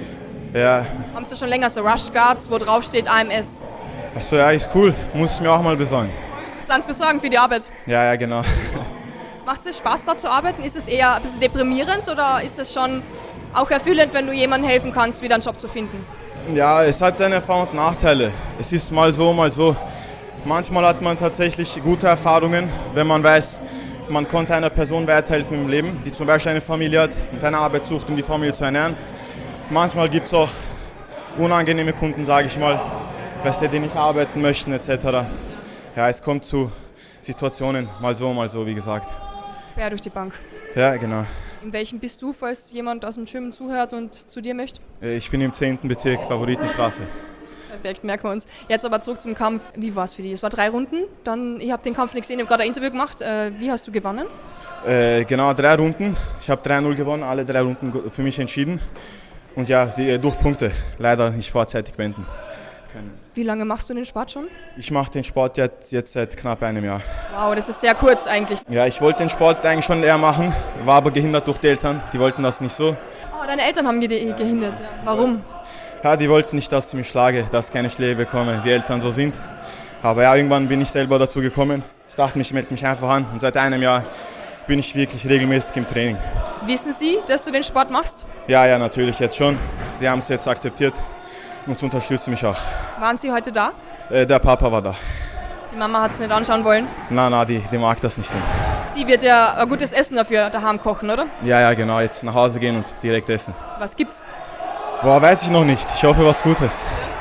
Ja. Haben sie schon länger so Rush Guards, wo drauf steht A M S? Achso, ja, ist cool. Muss ich mir auch mal besorgen. Plans besorgen für die Arbeit. Ja, ja, genau. Macht es Spaß, dort zu arbeiten? Ist es eher ein bisschen deprimierend oder ist es schon auch erfüllend, wenn du jemandem helfen kannst, wieder einen Job zu finden? Ja, es hat seine Vor- und Nachteile. Es ist mal so, mal so. Manchmal hat man tatsächlich gute Erfahrungen, wenn man weiß, man konnte einer Person weiterhelfen im Leben, die zum Beispiel eine Familie hat und eine Arbeit sucht, um die Familie zu ernähren. Manchmal gibt es auch unangenehme Kunden, sage ich mal, weißt du, die nicht arbeiten möchten et cetera. Ja, es kommt zu Situationen, mal so, mal so, wie gesagt. Quer durch die Bank. Ja, genau. In welchem bist du, falls jemand aus dem Gym zuhört und zu dir möchte? Ich bin im zehnten Bezirk, Favoritenstraße. Perfekt, merken wir uns. Jetzt aber zurück zum Kampf. Wie war es für dich? Es war drei Runden, dann, ich habe den Kampf nicht gesehen, ich habe gerade ein Interview gemacht. Äh, wie hast du gewonnen? Äh, genau, drei Runden. Ich habe drei null gewonnen, alle drei Runden für mich entschieden. Und ja, durch Punkte, leider nicht vorzeitig beenden können. Wie lange machst du den Sport schon? Ich mache den Sport jetzt, jetzt seit knapp einem Jahr. Wow, das ist sehr kurz eigentlich. Ja, ich wollte den Sport eigentlich schon eher machen, war aber gehindert durch die Eltern. Die wollten das nicht so. Oh, deine Eltern haben dich gehindert. Ja. Warum? Ja, die wollten nicht, dass ich mich schlage, dass ich keine Schläge bekomme, wie Eltern so sind. Aber ja, irgendwann bin ich selber dazu gekommen. Ich dachte, ich melde mich einfach an und seit einem Jahr bin ich wirklich regelmäßig im Training. Wissen Sie, dass du den Sport machst? Ja, ja, natürlich jetzt schon. Sie haben es jetzt akzeptiert und unterstützen mich auch. Waren Sie heute da? Äh, der Papa war da. Die Mama hat es nicht anschauen wollen? Na, na, die, die mag das nicht sehen. Sie wird ja ein gutes Essen dafür daheim kochen, oder? Ja, ja, genau. Jetzt nach Hause gehen und direkt essen. Was gibt's? Boah, weiß ich noch nicht. Ich hoffe, was Gutes.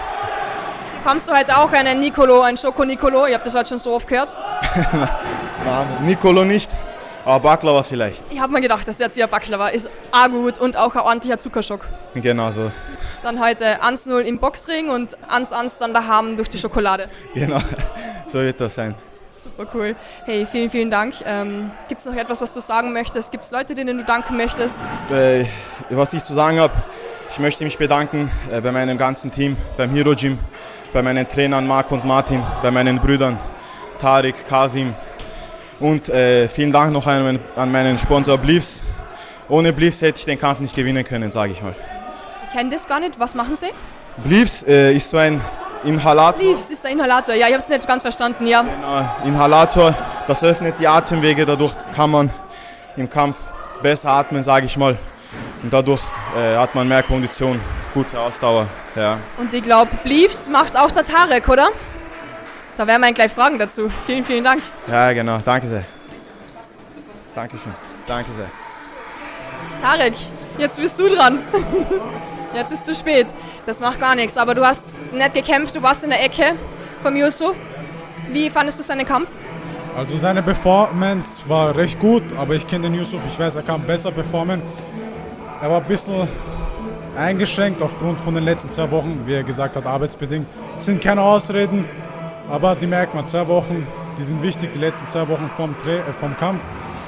Bekommst du heute auch einen Nicolo, einen Schoko-Nicolo? Ihr habt das heute schon so oft gehört. Na, Nicolo nicht, aber Baklava vielleicht. Ich habe mir gedacht, das wird sicher Baklava. Ist auch gut und auch ein ordentlicher Zuckerschock. Genau so. Dann heute eins null im Boxring und eins eins dann daheim durch die Schokolade. Genau, so wird das sein. Super cool. Hey, vielen, vielen Dank. Ähm, Gibt es noch etwas, was du sagen möchtest? Gibt es Leute, denen du danken möchtest? Äh, was ich zu sagen habe, ich möchte mich bedanken äh, bei meinem ganzen Team, beim Hero Gym, bei meinen Trainern Marc und Martin, bei meinen Brüdern Tarek, Kasim und äh, vielen Dank noch an, an meinen Sponsor Bleaves. Ohne Bleaves hätte ich den Kampf nicht gewinnen können, sage ich mal. Ich kenne das gar nicht. Was machen sie? Bleaves äh, ist so ein Inhalator. Bleaves ist der Inhalator. Ja, ich habe es nicht ganz verstanden, ja. Genau, Inhalator, das öffnet die Atemwege, dadurch kann man im Kampf besser atmen, sage ich mal. Und dadurch äh, hat man mehr Kondition, gute Ausdauer. Ja. Und ich glaube, Bleaves macht auch der Tarek, oder? Da werden wir ihn gleich fragen dazu. Vielen, vielen Dank. Ja, genau. Danke sehr. Dankeschön. Danke sehr. Tarek, jetzt bist du dran. Jetzt ist zu spät. Das macht gar nichts. Aber du hast nicht gekämpft, du warst in der Ecke vom Yusuf. Wie fandest du seinen Kampf? Also seine Performance war recht gut, aber ich kenne den Yusuf, ich weiß, er kann besser performen. Er war ein bisschen eingeschränkt aufgrund von den letzten zwei Wochen, wie er gesagt hat, arbeitsbedingt. Es sind keine Ausreden, aber die merkt man, zwei Wochen, die sind wichtig, die letzten zwei Wochen vom, Tra- äh, vom Kampf.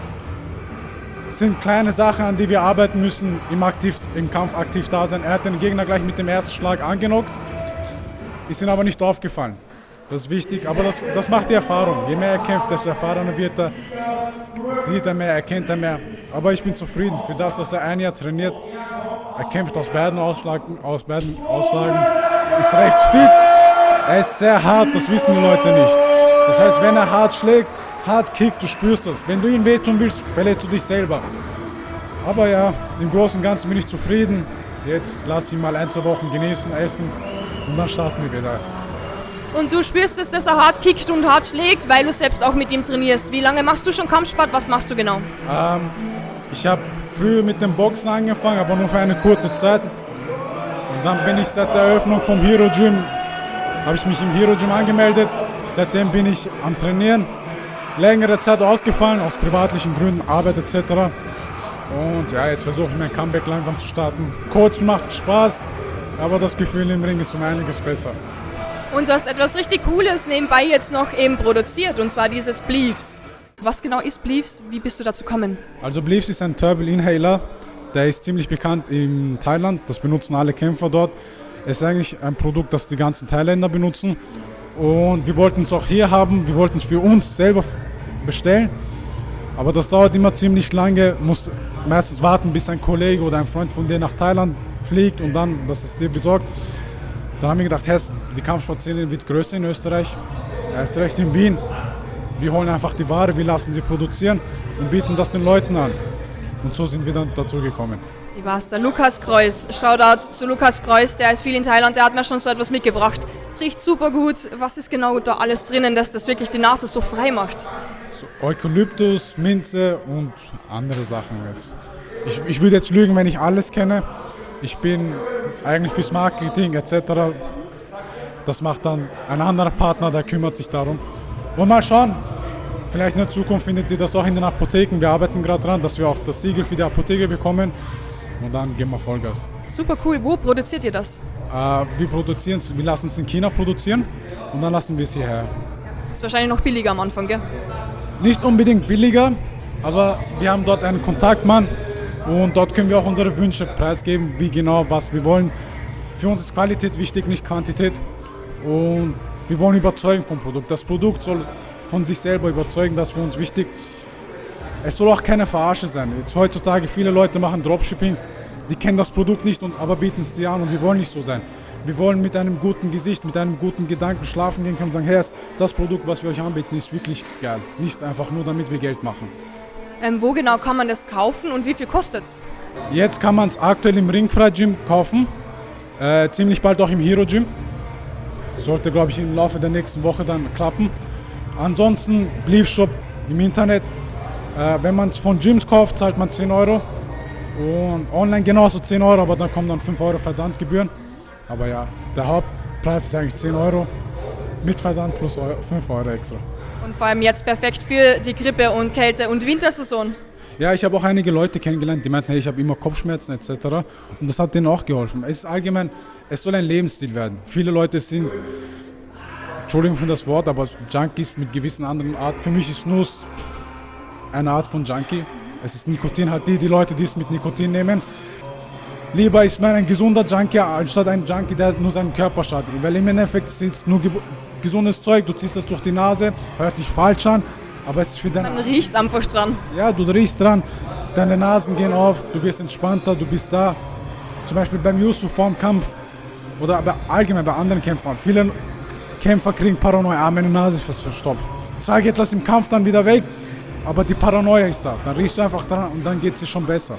Es sind kleine Sachen, an die wir arbeiten müssen, im, aktiv, im Kampf aktiv da sein. Er hat den Gegner gleich mit dem ersten Schlag angenockt, ist ihm aber nicht aufgefallen. Das ist wichtig, aber das, das macht die Erfahrung. Je mehr er kämpft, desto erfahrener wird er, sieht er mehr, erkennt er mehr. Aber ich bin zufrieden für das, dass er ein Jahr trainiert. Er kämpft aus beiden Auslagen, aus beiden Auslagen, ist recht fit. Er ist sehr hart, das wissen die Leute nicht. Das heißt, wenn er hart schlägt, hart kickt, du spürst das. Wenn du ihn wehtun willst, verletzt du dich selber. Aber ja, im Großen und Ganzen bin ich zufrieden. Jetzt lass ihn mal ein, zwei Wochen genießen, essen und dann starten wir wieder. Und du spürst es, dass er hart kickt und hart schlägt, weil du selbst auch mit ihm trainierst. Wie lange machst du schon Kampfsport? Was machst du genau? Ähm, ich habe früh mit dem Boxen angefangen, aber nur für eine kurze Zeit. Und dann bin ich seit der Eröffnung vom Hero Gym, habe ich mich im Hero Gym angemeldet. Seitdem bin ich am Trainieren. Längere Zeit ausgefallen, aus privatlichen Gründen, Arbeit et cetera. Und ja, jetzt versuche ich mein Comeback langsam zu starten. Coaching macht Spaß, aber das Gefühl im Ring ist um einiges besser. Und du hast etwas richtig Cooles nebenbei jetzt noch eben produziert, und zwar dieses Bleaves. Was genau ist Bleaves? Wie bist du dazu gekommen? Also Bleaves ist ein Turbo Inhaler, der ist ziemlich bekannt in Thailand, das benutzen alle Kämpfer dort. Es ist eigentlich ein Produkt, das die ganzen Thailänder benutzen. Und wir wollten es auch hier haben, wir wollten es für uns selber bestellen. Aber das dauert immer ziemlich lange, muss meistens warten, bis ein Kollege oder ein Freund von dir nach Thailand fliegt und dann, das ist dir besorgt. Da haben wir gedacht, hey, die Kampfsportszene wird größer in Österreich, erst recht in Wien. Wir holen einfach die Ware, wir lassen sie produzieren und bieten das den Leuten an. Und so sind wir dann dazu gekommen. Wie war's? Der Lukas Kreuz. Shoutout zu Lukas Kreuz, der ist viel in Thailand, der hat mir schon so etwas mitgebracht. Riecht super gut. Was ist genau da alles drinnen, dass das wirklich die Nase so frei macht? So Eukalyptus, Minze und andere Sachen jetzt. Ich, ich würde jetzt lügen, wenn ich alles kenne. Ich bin eigentlich fürs Marketing et cetera. Das macht dann ein anderer Partner, der kümmert sich darum. Und mal schauen, vielleicht in der Zukunft findet ihr das auch in den Apotheken. Wir arbeiten gerade dran, dass wir auch das Siegel für die Apotheke bekommen. Und dann geben wir Vollgas. Super cool. Wo produziert ihr das? Äh, wir produzieren es, wir lassen es in China produzieren und dann lassen wir es hierher. Ist wahrscheinlich noch billiger am Anfang, gell? Nicht unbedingt billiger, aber wir haben dort einen Kontaktmann und dort können wir auch unsere Wünsche preisgeben, wie genau, was wir wollen. Für uns ist Qualität wichtig, nicht Quantität. Und wir wollen überzeugen vom Produkt. Das Produkt soll von sich selber überzeugen, das ist für uns wichtig. Es soll auch keine Verarsche sein. Jetzt heutzutage viele Leute machen Dropshipping, die kennen das Produkt nicht, und, aber bieten es dir an, und wir wollen nicht so sein. Wir wollen mit einem guten Gesicht, mit einem guten Gedanken schlafen gehen können und sagen, hey, das Produkt, was wir euch anbieten, ist wirklich geil. Nicht einfach nur, damit wir Geld machen. Ähm, wo genau kann man das kaufen und wie viel kostet es? Jetzt kann man es aktuell im Ringfrei Gym kaufen, äh, ziemlich bald auch im Hero Gym. Sollte, glaube ich, im Laufe der nächsten Woche dann klappen. Ansonsten Bleef Shop im Internet. Äh, wenn man es von Gyms kauft, zahlt man zehn Euro. Und online genauso zehn Euro, aber dann kommen dann fünf Euro Versandgebühren. Aber ja, der Hauptpreis ist eigentlich zehn Euro mit Versand plus fünf Euro extra. Und vor allem jetzt perfekt für die Grippe- und Kälte- und Wintersaison. Ja, ich habe auch einige Leute kennengelernt, die meinten, hey, ich habe immer Kopfschmerzen et cetera. Und das hat denen auch geholfen. Es ist allgemein, es soll ein Lebensstil werden. Viele Leute sind, Entschuldigung für das Wort, aber Junkies mit gewissen anderen Art. Für mich ist Snus eine Art von Junkie. Es ist Nikotin, halt die, die Leute, die es mit Nikotin nehmen. Lieber ist man ein gesunder Junkie, anstatt ein Junkie, der nur seinen Körper schadet. Weil im Endeffekt ist es nur gesundes Zeug, du ziehst das durch die Nase, hört sich falsch an, aber es ist für deine... Man riecht einfach dran. Ja, du riechst dran, deine Nasen gehen auf, du wirst entspannter, du bist da. Zum Beispiel beim Yusuf vorm Kampf oder aber allgemein bei anderen Kämpfern. Viele Kämpfer kriegen Paranoia, ah, meine Nase ist fast verstopft. Zwar geht das im Kampf dann wieder weg, aber die Paranoia ist da. Dann riechst du einfach dran und dann geht es dir schon besser.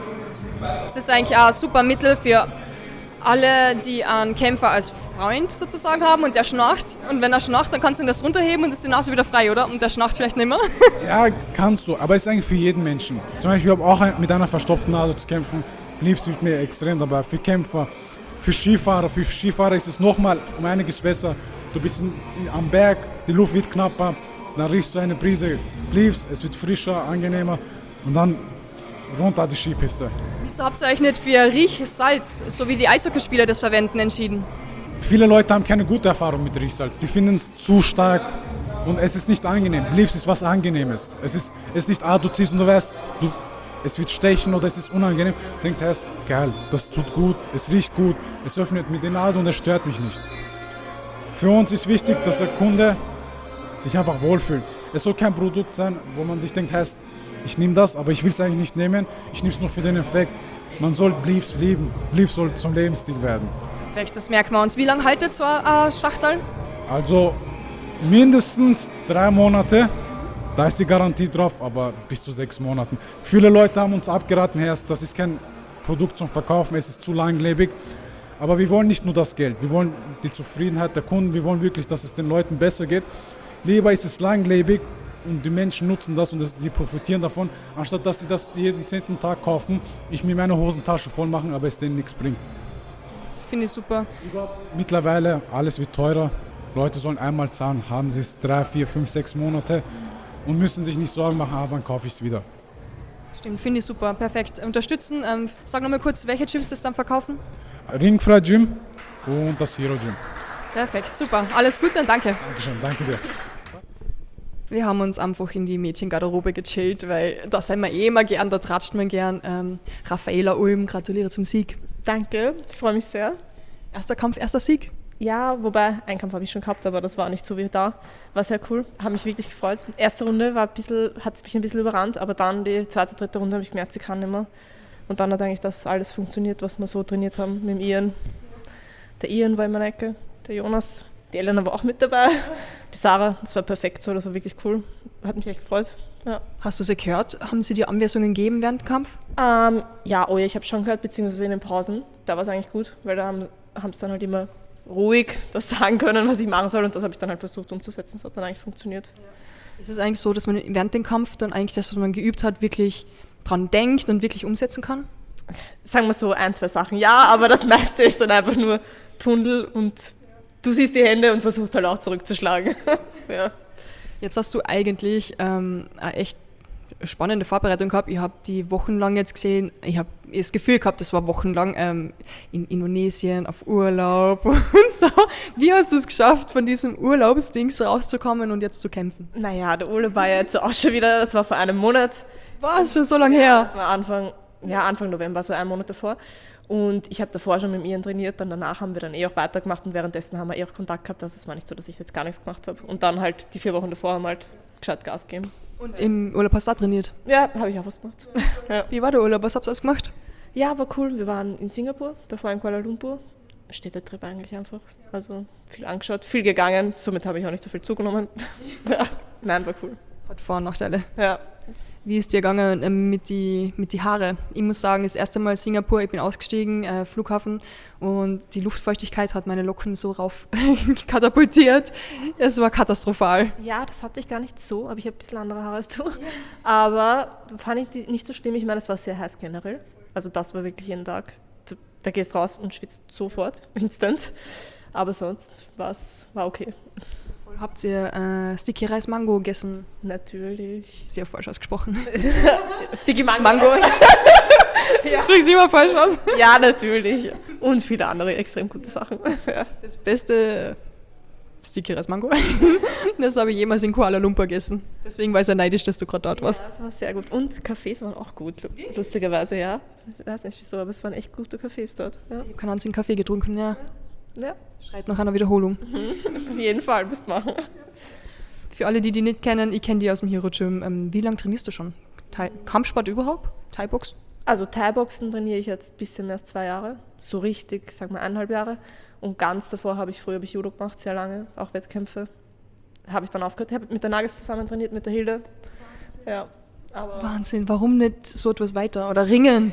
Es ist eigentlich auch ein super Mittel für alle, die einen Kämpfer als Freund sozusagen haben und der schnarcht. Und wenn er schnarcht, dann kannst du ihn das runterheben und ist die Nase wieder frei, oder? Und der schnarcht vielleicht nicht mehr. Ja, kannst du, aber es ist eigentlich für jeden Menschen. Zum Beispiel, ich habe auch mit einer verstopften Nase zu kämpfen. Liebst mit mir extrem, aber für Kämpfer, für Skifahrer, für Skifahrer ist es nochmal um einiges besser. Du bist in, am Berg, die Luft wird knapper, dann riechst du eine Brise Bleefs, es wird frischer, angenehmer und dann runter die Skipiste. Wieso habt ihr euch nicht für Riechsalz, so wie die Eishockeyspieler das verwenden, entschieden? Viele Leute haben keine gute Erfahrung mit Riechsalz. Die finden es zu stark und es ist nicht angenehm. Bleefs ist was Angenehmes. Es ist, es ist nicht, ah, du ziehst und du weißt, du, es wird stechen oder es ist unangenehm. Du denkst erst, geil, das tut gut, es riecht gut, es öffnet mir die Nase und es stört mich nicht. Für uns ist wichtig, dass der Kunde sich einfach wohlfühlt. Es soll kein Produkt sein, wo man sich denkt, heißt, ich nehme das, aber ich will es eigentlich nicht nehmen. Ich nehme es nur für den Effekt. Man soll Bleefs lieben. Bleefs soll zum Lebensstil werden. Das merken wir uns. Wie lange haltet so ein Schachtel? Also mindestens drei Monate. Da ist die Garantie drauf, aber bis zu sechs Monaten. Viele Leute haben uns abgeraten, Herr, das ist kein Produkt zum Verkaufen, es ist zu langlebig. Aber wir wollen nicht nur das Geld, wir wollen die Zufriedenheit der Kunden, wir wollen wirklich, dass es den Leuten besser geht. Lieber ist es langlebig und die Menschen nutzen das und das, sie profitieren davon, anstatt dass sie das jeden zehnten Tag kaufen, ich mir meine Hosentasche voll machen, aber es denen nichts bringt. Finde ich super. Mittlerweile, alles wird teurer. Leute sollen einmal zahlen, haben sie es drei, vier, fünf, sechs Monate und müssen sich nicht Sorgen machen, ah, wann kaufe ich es wieder. Stimmt, finde ich super, perfekt. Unterstützen, ähm, sag nochmal kurz, welche Gyms das dann verkaufen? Ringfrei Gym und das Hero Gym. Perfekt, super. Alles Gute und danke. Dankeschön, danke dir. Wir haben uns einfach in die Mädchengarderobe gechillt, weil da sind wir eh immer gern, da tratscht man gern. Ähm, Raffaela Ulm, gratuliere zum Sieg. Danke, ich freue mich sehr. Erster Kampf, erster Sieg. Ja, wobei, einen Kampf habe ich schon gehabt, aber das war nicht so wie da. War sehr cool, habe mich wirklich gefreut. Erste Runde war ein bisschen, hat es mich ein bisschen überrannt, aber dann die zweite, dritte Runde habe ich gemerkt, sie kann nicht mehr. Und dann hat eigentlich das alles funktioniert, was wir so trainiert haben mit dem Ian. Der Ian war in meiner Ecke, der Jonas, die Elena war auch mit dabei, die Sarah, das war perfekt so, das war wirklich cool. Hat mich echt gefreut. Ja. Hast du sie gehört? Haben sie dir Anweisungen gegeben während dem Kampf? Ähm, ja, oh ja, ich habe schon gehört, beziehungsweise in den Pausen. Da war es eigentlich gut, weil da haben haben es dann halt immer ruhig das sagen können, was ich machen soll, und das habe ich dann halt versucht umzusetzen. Das hat dann eigentlich funktioniert. Ist es eigentlich so, dass man während dem Kampf dann eigentlich das, was man geübt hat, wirklich dran denkt und wirklich umsetzen kann? Sagen wir so ein, zwei Sachen, ja, aber das meiste ist dann einfach nur Tunnel und du siehst die Hände und versuchst halt auch zurückzuschlagen. Ja. Jetzt hast du eigentlich ähm, eine echt spannende Vorbereitung gehabt. Ich habe die wochenlang jetzt gesehen, ich habe das Gefühl gehabt, das war wochenlang ähm, in Indonesien auf Urlaub und so. Wie hast du es geschafft, von diesem Urlaubsdings rauszukommen und jetzt zu kämpfen? Naja, der Urlaub war ja jetzt auch schon wieder, das war vor einem Monat. War es schon so lange her? Das war Anfang, ja, Anfang November, so einen Monat davor. Und ich habe davor schon mit Ian trainiert, dann danach haben wir dann eh auch weitergemacht und währenddessen haben wir eh auch Kontakt gehabt. Also es war nicht so, dass ich jetzt gar nichts gemacht habe. Und dann halt die vier Wochen davor haben wir halt gescheit Gas gegeben. Und im Urlaub hast du auch trainiert? Ja, habe ich auch was gemacht. Ja. Wie war der Urlaub? Was habt ihr alles gemacht? Ja, war cool. Wir waren in Singapur, davor in Kuala Lumpur. Städtetrip eigentlich einfach. Also viel angeschaut, viel gegangen. Somit habe ich auch nicht so viel zugenommen. Ja. Nein, war cool. Hat Vor- und Nachteile. Ja. Wie ist dir gegangen ähm, mit die mit die Haare? Ich muss sagen, das erste Mal Singapur, ich bin ausgestiegen, äh, Flughafen, und die Luftfeuchtigkeit hat meine Locken so rauf katapultiert. Es war katastrophal. Ja, das hatte ich gar nicht so, aber ich habe ein bisschen andere Haare als du. Aber fand ich die nicht so schlimm. Ich meine, es war sehr heiß generell. Also das war wirklich jeden Tag. Da, da gehst raus und schwitzt sofort, instant. Aber sonst war's, war okay. Habt ihr äh, Sticky Rice Mango gegessen? Natürlich. Sehr falsch ausgesprochen. Sticky Mango. Mango. Ja. Sprichst du immer falsch aus? Ja, natürlich. Und viele andere extrem gute Sachen. Ja. Das beste Sticky Rice Mango, das habe ich jemals in Kuala Lumpur gegessen. Deswegen war ich sehr neidisch, dass du gerade dort warst. Ja, das war sehr gut. Und Cafés waren auch gut, lustigerweise, ja. Ich weiß nicht wieso, aber es waren echt gute Cafés dort. Ja. Ich habe keinen einzigen Kaffee getrunken, ja. Ja. Schreit nach einer Wiederholung. Mhm. Auf jeden Fall, musst machen. Für alle, die die nicht kennen, ich kenne die aus dem Hero Gym. Ähm, wie lange trainierst du schon? Thai- Kampfsport überhaupt? Thai-Box? Also Thai-Boxen trainiere ich jetzt ein bisschen mehr als zwei Jahre. So richtig, sag mal eineinhalb Jahre. Und ganz davor habe ich früher habe ich Judo gemacht, sehr lange, auch Wettkämpfe. Habe ich dann aufgehört. Ich habe mit der Nagels zusammen trainiert, mit der Hilde. Ja, aber Wahnsinn, warum nicht so etwas weiter? Oder Ringen?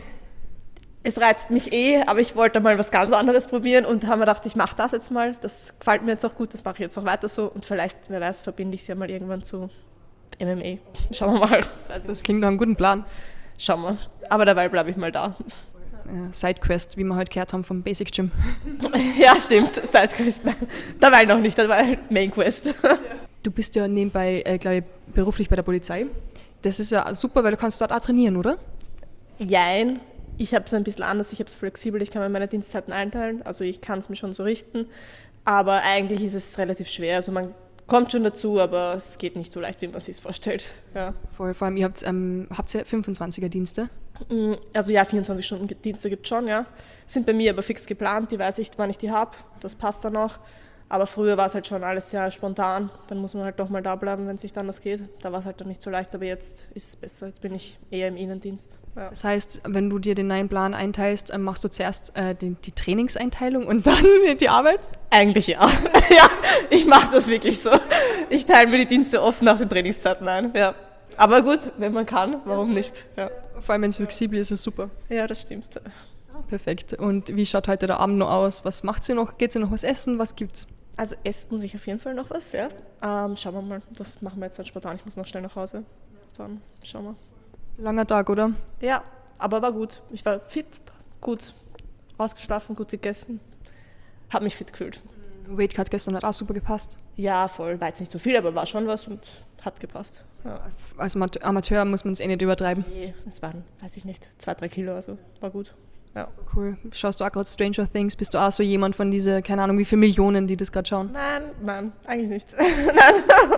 es reizt mich eh, aber ich wollte mal was ganz anderes probieren und habe mir gedacht, ich mache das jetzt mal. Das gefällt mir jetzt auch gut, das mache ich jetzt auch weiter so. Und vielleicht, wer weiß, verbinde ich es ja mal irgendwann zu M M A. Schauen wir mal. Also, Das klingt nach einem guten Plan. schauen wir. Aber dabei bleibe ich mal da. Ja, Sidequest, wie wir heute gehört haben vom Basic Gym. Ja, stimmt. Sidequest. Dabei noch nicht, das war halt Main Quest. Du bist ja nebenbei, äh, glaube ich, beruflich bei der Polizei. Das ist ja super, weil du kannst dort auch trainieren, oder? Jein. Ich habe es ein bisschen anders, ich habe es flexibel, ich kann mir meine Dienstzeiten einteilen, also ich kann es mir schon so richten, aber eigentlich ist es relativ schwer, also man kommt schon dazu, aber es geht nicht so leicht, wie man sich es vorstellt. Ja. Vor, vor allem, ihr habt, ähm, habt ihr fünfundzwanziger-Dienste? Also ja, vierundzwanzig Stunden Dienste gibt es schon, ja. Sind bei mir aber fix geplant, die weiß ich, wann ich die habe, das passt dann auch. Aber früher war es halt schon alles sehr spontan, dann muss man halt doch mal da bleiben, wenn es nicht anders geht. Da war es halt dann nicht so leicht, aber jetzt ist es besser, jetzt bin ich eher im Innendienst. Ja. Das heißt, wenn du dir den neuen Plan einteilst, ähm, machst du zuerst äh, die, die Trainingseinteilung und dann die Arbeit? Eigentlich ja. Ja, ich mache das wirklich so. Ich teile mir die Dienste oft nach den Trainingszeiten ein. Ja. Aber gut, wenn man kann, warum nicht? Ja, Vor allem, wenn es flexibel ist, ist es super. ja das stimmt. Perfekt. Und wie schaut heute der Abend noch aus? Was macht sie noch? Geht sie noch was essen? Was gibt's? Also essen muss ich auf jeden Fall noch was, ja. Ähm, schauen wir mal, das machen wir jetzt halt spontan. Ich muss noch schnell nach Hause. Dann schauen wir. Langer Tag, oder? Ja, aber war gut. Ich war fit, gut ausgeschlafen, gut gegessen. Hab mich fit gefühlt. Weightcut gestern hat auch super gepasst. Ja, voll. War jetzt nicht so viel, aber war schon was und hat gepasst. Ja. Als Mat- Amateur muss man es eh nicht übertreiben. Nee, es waren, weiß ich nicht, zwei, drei Kilo, also war gut. Ja. Cool. Schaust du auch gerade Stranger Things? Bist du auch so jemand von diese, keine Ahnung, wie viele Millionen, die das gerade schauen? Nein, nein, eigentlich nicht. Nein.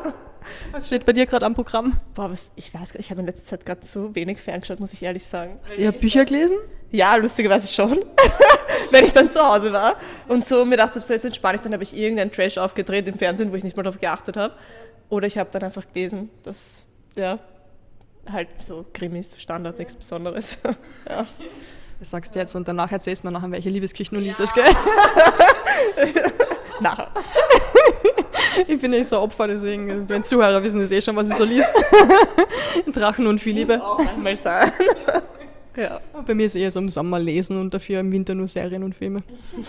Was steht bei dir gerade am Programm? Boah, was, ich weiß gar nicht, ich habe in letzter Zeit gerade zu wenig ferngeschaut, muss ich ehrlich sagen. Hast du eher Bücher gelesen? Ja, lustigerweise schon. Wenn ich dann zu Hause war und so mir dachte, so jetzt entspanne ich, dann habe ich irgendeinen Trash aufgedreht im Fernsehen, wo ich nicht mal darauf geachtet habe. Oder ich habe dann einfach gelesen, dass, ja, halt so Krimis, Standard, nichts Besonderes. Ja. Das sagst du jetzt und danach erzählst du mir nachher, welche Liebesgeschichten du liest, gell? Nachher. Ich bin nicht so Opfer, deswegen, wenn Zuhörer wissen das eh schon, was ich so liest. Drachen und viel Liebe. Muss auch manchmal sein. Ja. Bei mir ist eher so im Sommer lesen und dafür im Winter nur Serien und Filme.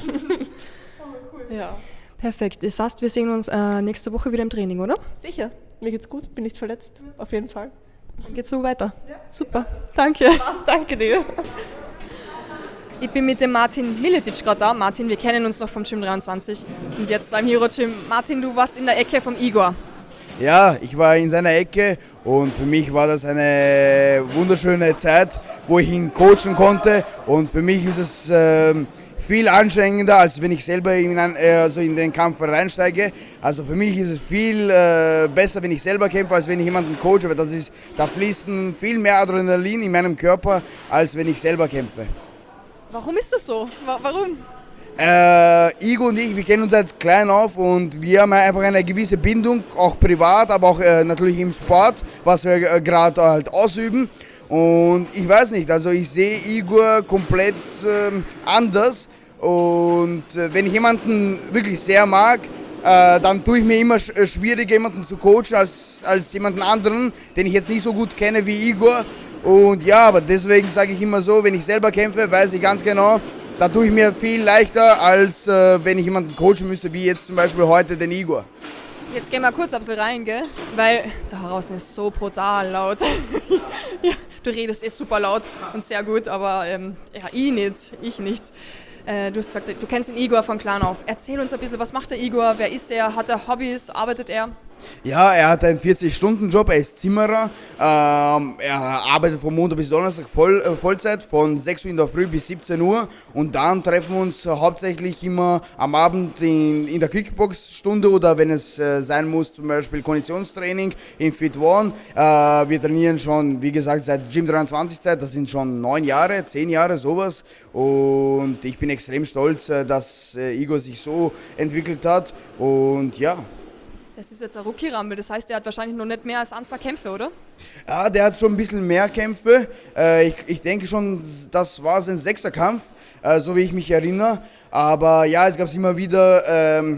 Ja. Perfekt. Das heißt, wir sehen uns äh, nächste Woche wieder im Training, oder? Sicher. Mir geht's gut, bin nicht verletzt. Auf jeden Fall. Dann geht's so weiter. Ja. Super. Danke. Was, danke dir. Ich bin mit dem Martin Miletic gerade da. Martin, wir kennen uns noch vom Gym dreiundzwanzig und jetzt da im Hero Gym. Martin, du warst in der Ecke vom Igor. Ja, ich war in seiner Ecke und für mich war das eine wunderschöne Zeit, wo ich ihn coachen konnte und für mich ist es äh, viel anstrengender, als wenn ich selber in, also in den Kampf reinsteige. Also für mich ist es viel äh, besser, wenn ich selber kämpfe, als wenn ich jemanden coache, weil das ist, da fließen viel mehr Adrenalin in meinem Körper, als wenn ich selber kämpfe. Warum ist das so? Warum? Äh, Igor und ich, wir kennen uns seit klein auf und wir haben einfach eine gewisse Bindung, auch privat, aber auch äh, natürlich im Sport, was wir äh, gerade halt ausüben. Und ich weiß nicht, also ich sehe Igor komplett äh, anders und äh, wenn ich jemanden wirklich sehr mag, äh, dann tue ich mir immer sch schwierig, jemanden zu coachen als, als jemanden anderen, den ich jetzt nicht so gut kenne wie Igor. Und ja, aber deswegen sage ich immer so, wenn ich selber kämpfe, weiß ich ganz genau, da tue ich mir viel leichter, als äh, wenn ich jemanden coachen müsste, wie jetzt zum Beispiel heute den Igor. Jetzt gehen wir kurz ein bisschen rein, gell? Weil da draußen ist so brutal laut. Ja, du redest eh super laut und sehr gut, aber ähm, ja, ich nicht, ich nicht. Äh, du hast gesagt, du kennst den Igor von klein auf. Erzähl uns ein bisschen, was macht der Igor, wer ist er, hat er Hobbys, arbeitet er? Ja, er hat einen vierzig-Stunden-Job, er ist Zimmerer. Ähm, er arbeitet von Montag bis Donnerstag voll, äh, Vollzeit, von sechs Uhr in der Früh bis siebzehn Uhr. Und dann treffen wir uns äh, hauptsächlich immer am Abend in, in der Kickbox-Stunde oder wenn es äh, sein muss, zum Beispiel Konditionstraining in Fit One. Äh, wir trainieren schon, wie gesagt, seit Gym dreiundzwanzig Zeit, das sind schon neun Jahre, zehn Jahre, sowas. Und ich bin extrem stolz, äh, dass äh, Igor sich so entwickelt hat. Und ja. Das ist jetzt ein Rookie-Rumble, das heißt, er hat wahrscheinlich noch nicht mehr als ein, zwei Kämpfe, oder? Ja, der hat schon ein bisschen mehr Kämpfe. Äh, ich, ich denke schon, das war sein sechster Kampf, äh, so wie ich mich erinnere. Aber ja, es gab immer wieder ähm,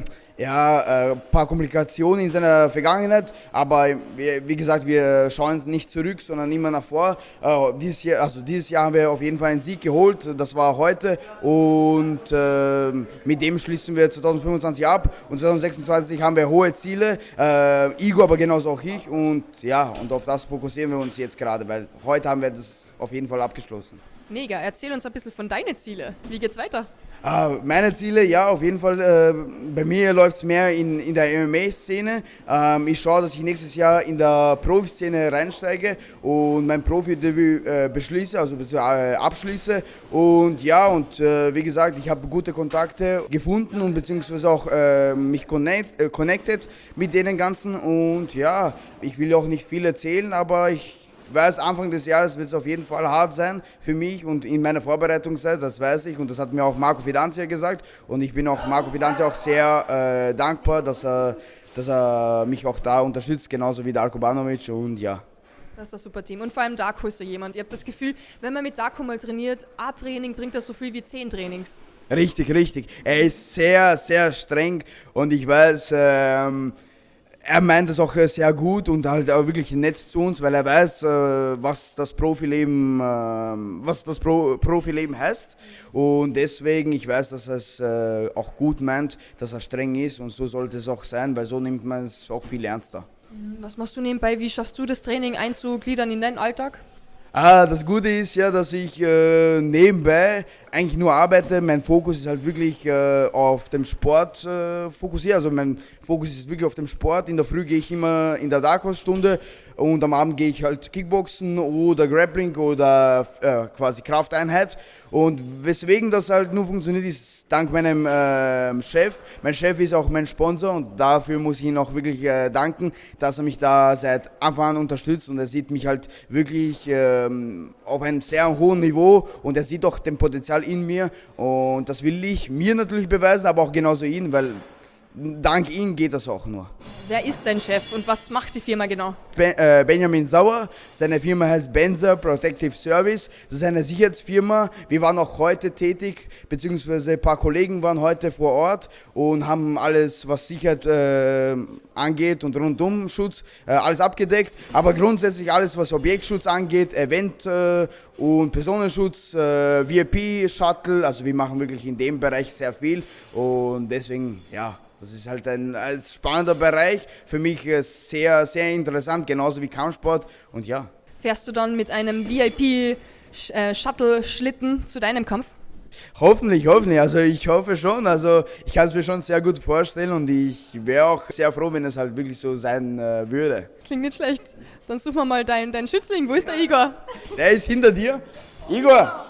ja, ein paar Komplikationen in seiner Vergangenheit. Aber wie, wie gesagt, wir schauen nicht zurück, sondern immer nach vor. Äh, dieses Jahr, also dieses Jahr haben wir auf jeden Fall einen Sieg geholt, das war heute. Und äh, mit dem schließen wir zwanzig fünfundzwanzig ab. Und zwanzig sechsundzwanzig haben wir hohe Ziele. Äh, Igor, aber genauso auch ich. Und ja, und auf das fokussieren wir uns jetzt gerade, weil heute haben wir das auf jeden Fall abgeschlossen. Mega, erzähl uns ein bisschen von deinen Zielen. Wie geht's weiter? Ah, meine Ziele, ja, auf jeden Fall. Äh, bei mir läuft es mehr in, in der M M A-Szene. Ähm, ich schaue, dass ich nächstes Jahr in der Profiszene reinsteige und mein Profi-Debüt äh, beschließe, also äh, abschließe. Und ja, und äh, wie gesagt, ich habe gute Kontakte gefunden und beziehungsweise auch äh, mich connect, äh, connected mit denen Ganzen. Und ja, ich will auch nicht viel erzählen, aber ich Ich weiß, Anfang des Jahres wird es auf jeden Fall hart sein für mich und in meiner Vorbereitungszeit, das weiß ich und das hat mir auch Marco Fidanzia gesagt und ich bin auch Marco Fidanzia auch sehr äh, dankbar, dass er, dass er mich auch da unterstützt, genauso wie Darko Banovic und ja. Das ist ein super Team und vor allem Darko ist so jemand. Ich habe das Gefühl, wenn man mit Darko mal trainiert, ein Training bringt das so viel wie zehn Trainings. Richtig, richtig. Er ist sehr, sehr streng und ich weiß, ähm, er meint es auch sehr gut und halt auch wirklich nett zu uns, weil er weiß, was das Profileben, was das Pro Profileben heißt. Und deswegen, ich weiß, dass er es auch gut meint, dass er streng ist und so sollte es auch sein, weil so nimmt man es auch viel ernster. Was machst du nebenbei? Wie schaffst du das Training einzugliedern in deinen Alltag? Ah, das Gute ist ja, dass ich äh, nebenbei eigentlich nur arbeite. Mein Fokus ist halt wirklich äh, auf dem Sport äh, fokussiert. Also mein Fokus ist wirklich auf dem Sport. In der Früh gehe ich immer in der Darkos-Stunde und am Abend gehe ich halt Kickboxen oder Grappling oder äh, quasi Krafteinheit. Und weswegen das halt nur funktioniert, ist dank meinem äh, Chef. Mein Chef ist auch mein Sponsor und dafür muss ich ihm auch wirklich äh, danken, dass er mich da seit Anfang an unterstützt und er sieht mich halt wirklich ähm, auf einem sehr hohen Niveau und er sieht auch den Potenzial in mir und das will ich mir natürlich beweisen, aber auch genauso ihn, weil dank ihm geht das auch nur. Wer ist dein Chef und was macht die Firma genau? Ben, äh, Benjamin Sauer, seine Firma heißt Benzer Protective Service, das ist eine Sicherheitsfirma. Wir waren auch heute tätig, beziehungsweise ein paar Kollegen waren heute vor Ort und haben alles, was Sicherheit äh, angeht und Rundumschutz, äh, alles abgedeckt. Aber grundsätzlich alles, was Objektschutz angeht, Event äh, und Personenschutz, äh, V I P-Shuttle, also wir machen wirklich in dem Bereich sehr viel und deswegen, ja, das ist halt ein, ein spannender Bereich, für mich sehr, sehr interessant, genauso wie Kampfsport und ja. Fährst du dann mit einem V I P-Shuttle-Schlitten zu deinem Kampf? Hoffentlich, hoffentlich, also ich hoffe schon, also ich kann es mir schon sehr gut vorstellen und ich wäre auch sehr froh, wenn es halt wirklich so sein äh, würde. Klingt nicht schlecht. Dann suchen wir mal deinen, deinen Schützling. Wo ist der Igor? Der ist hinter dir. Igor!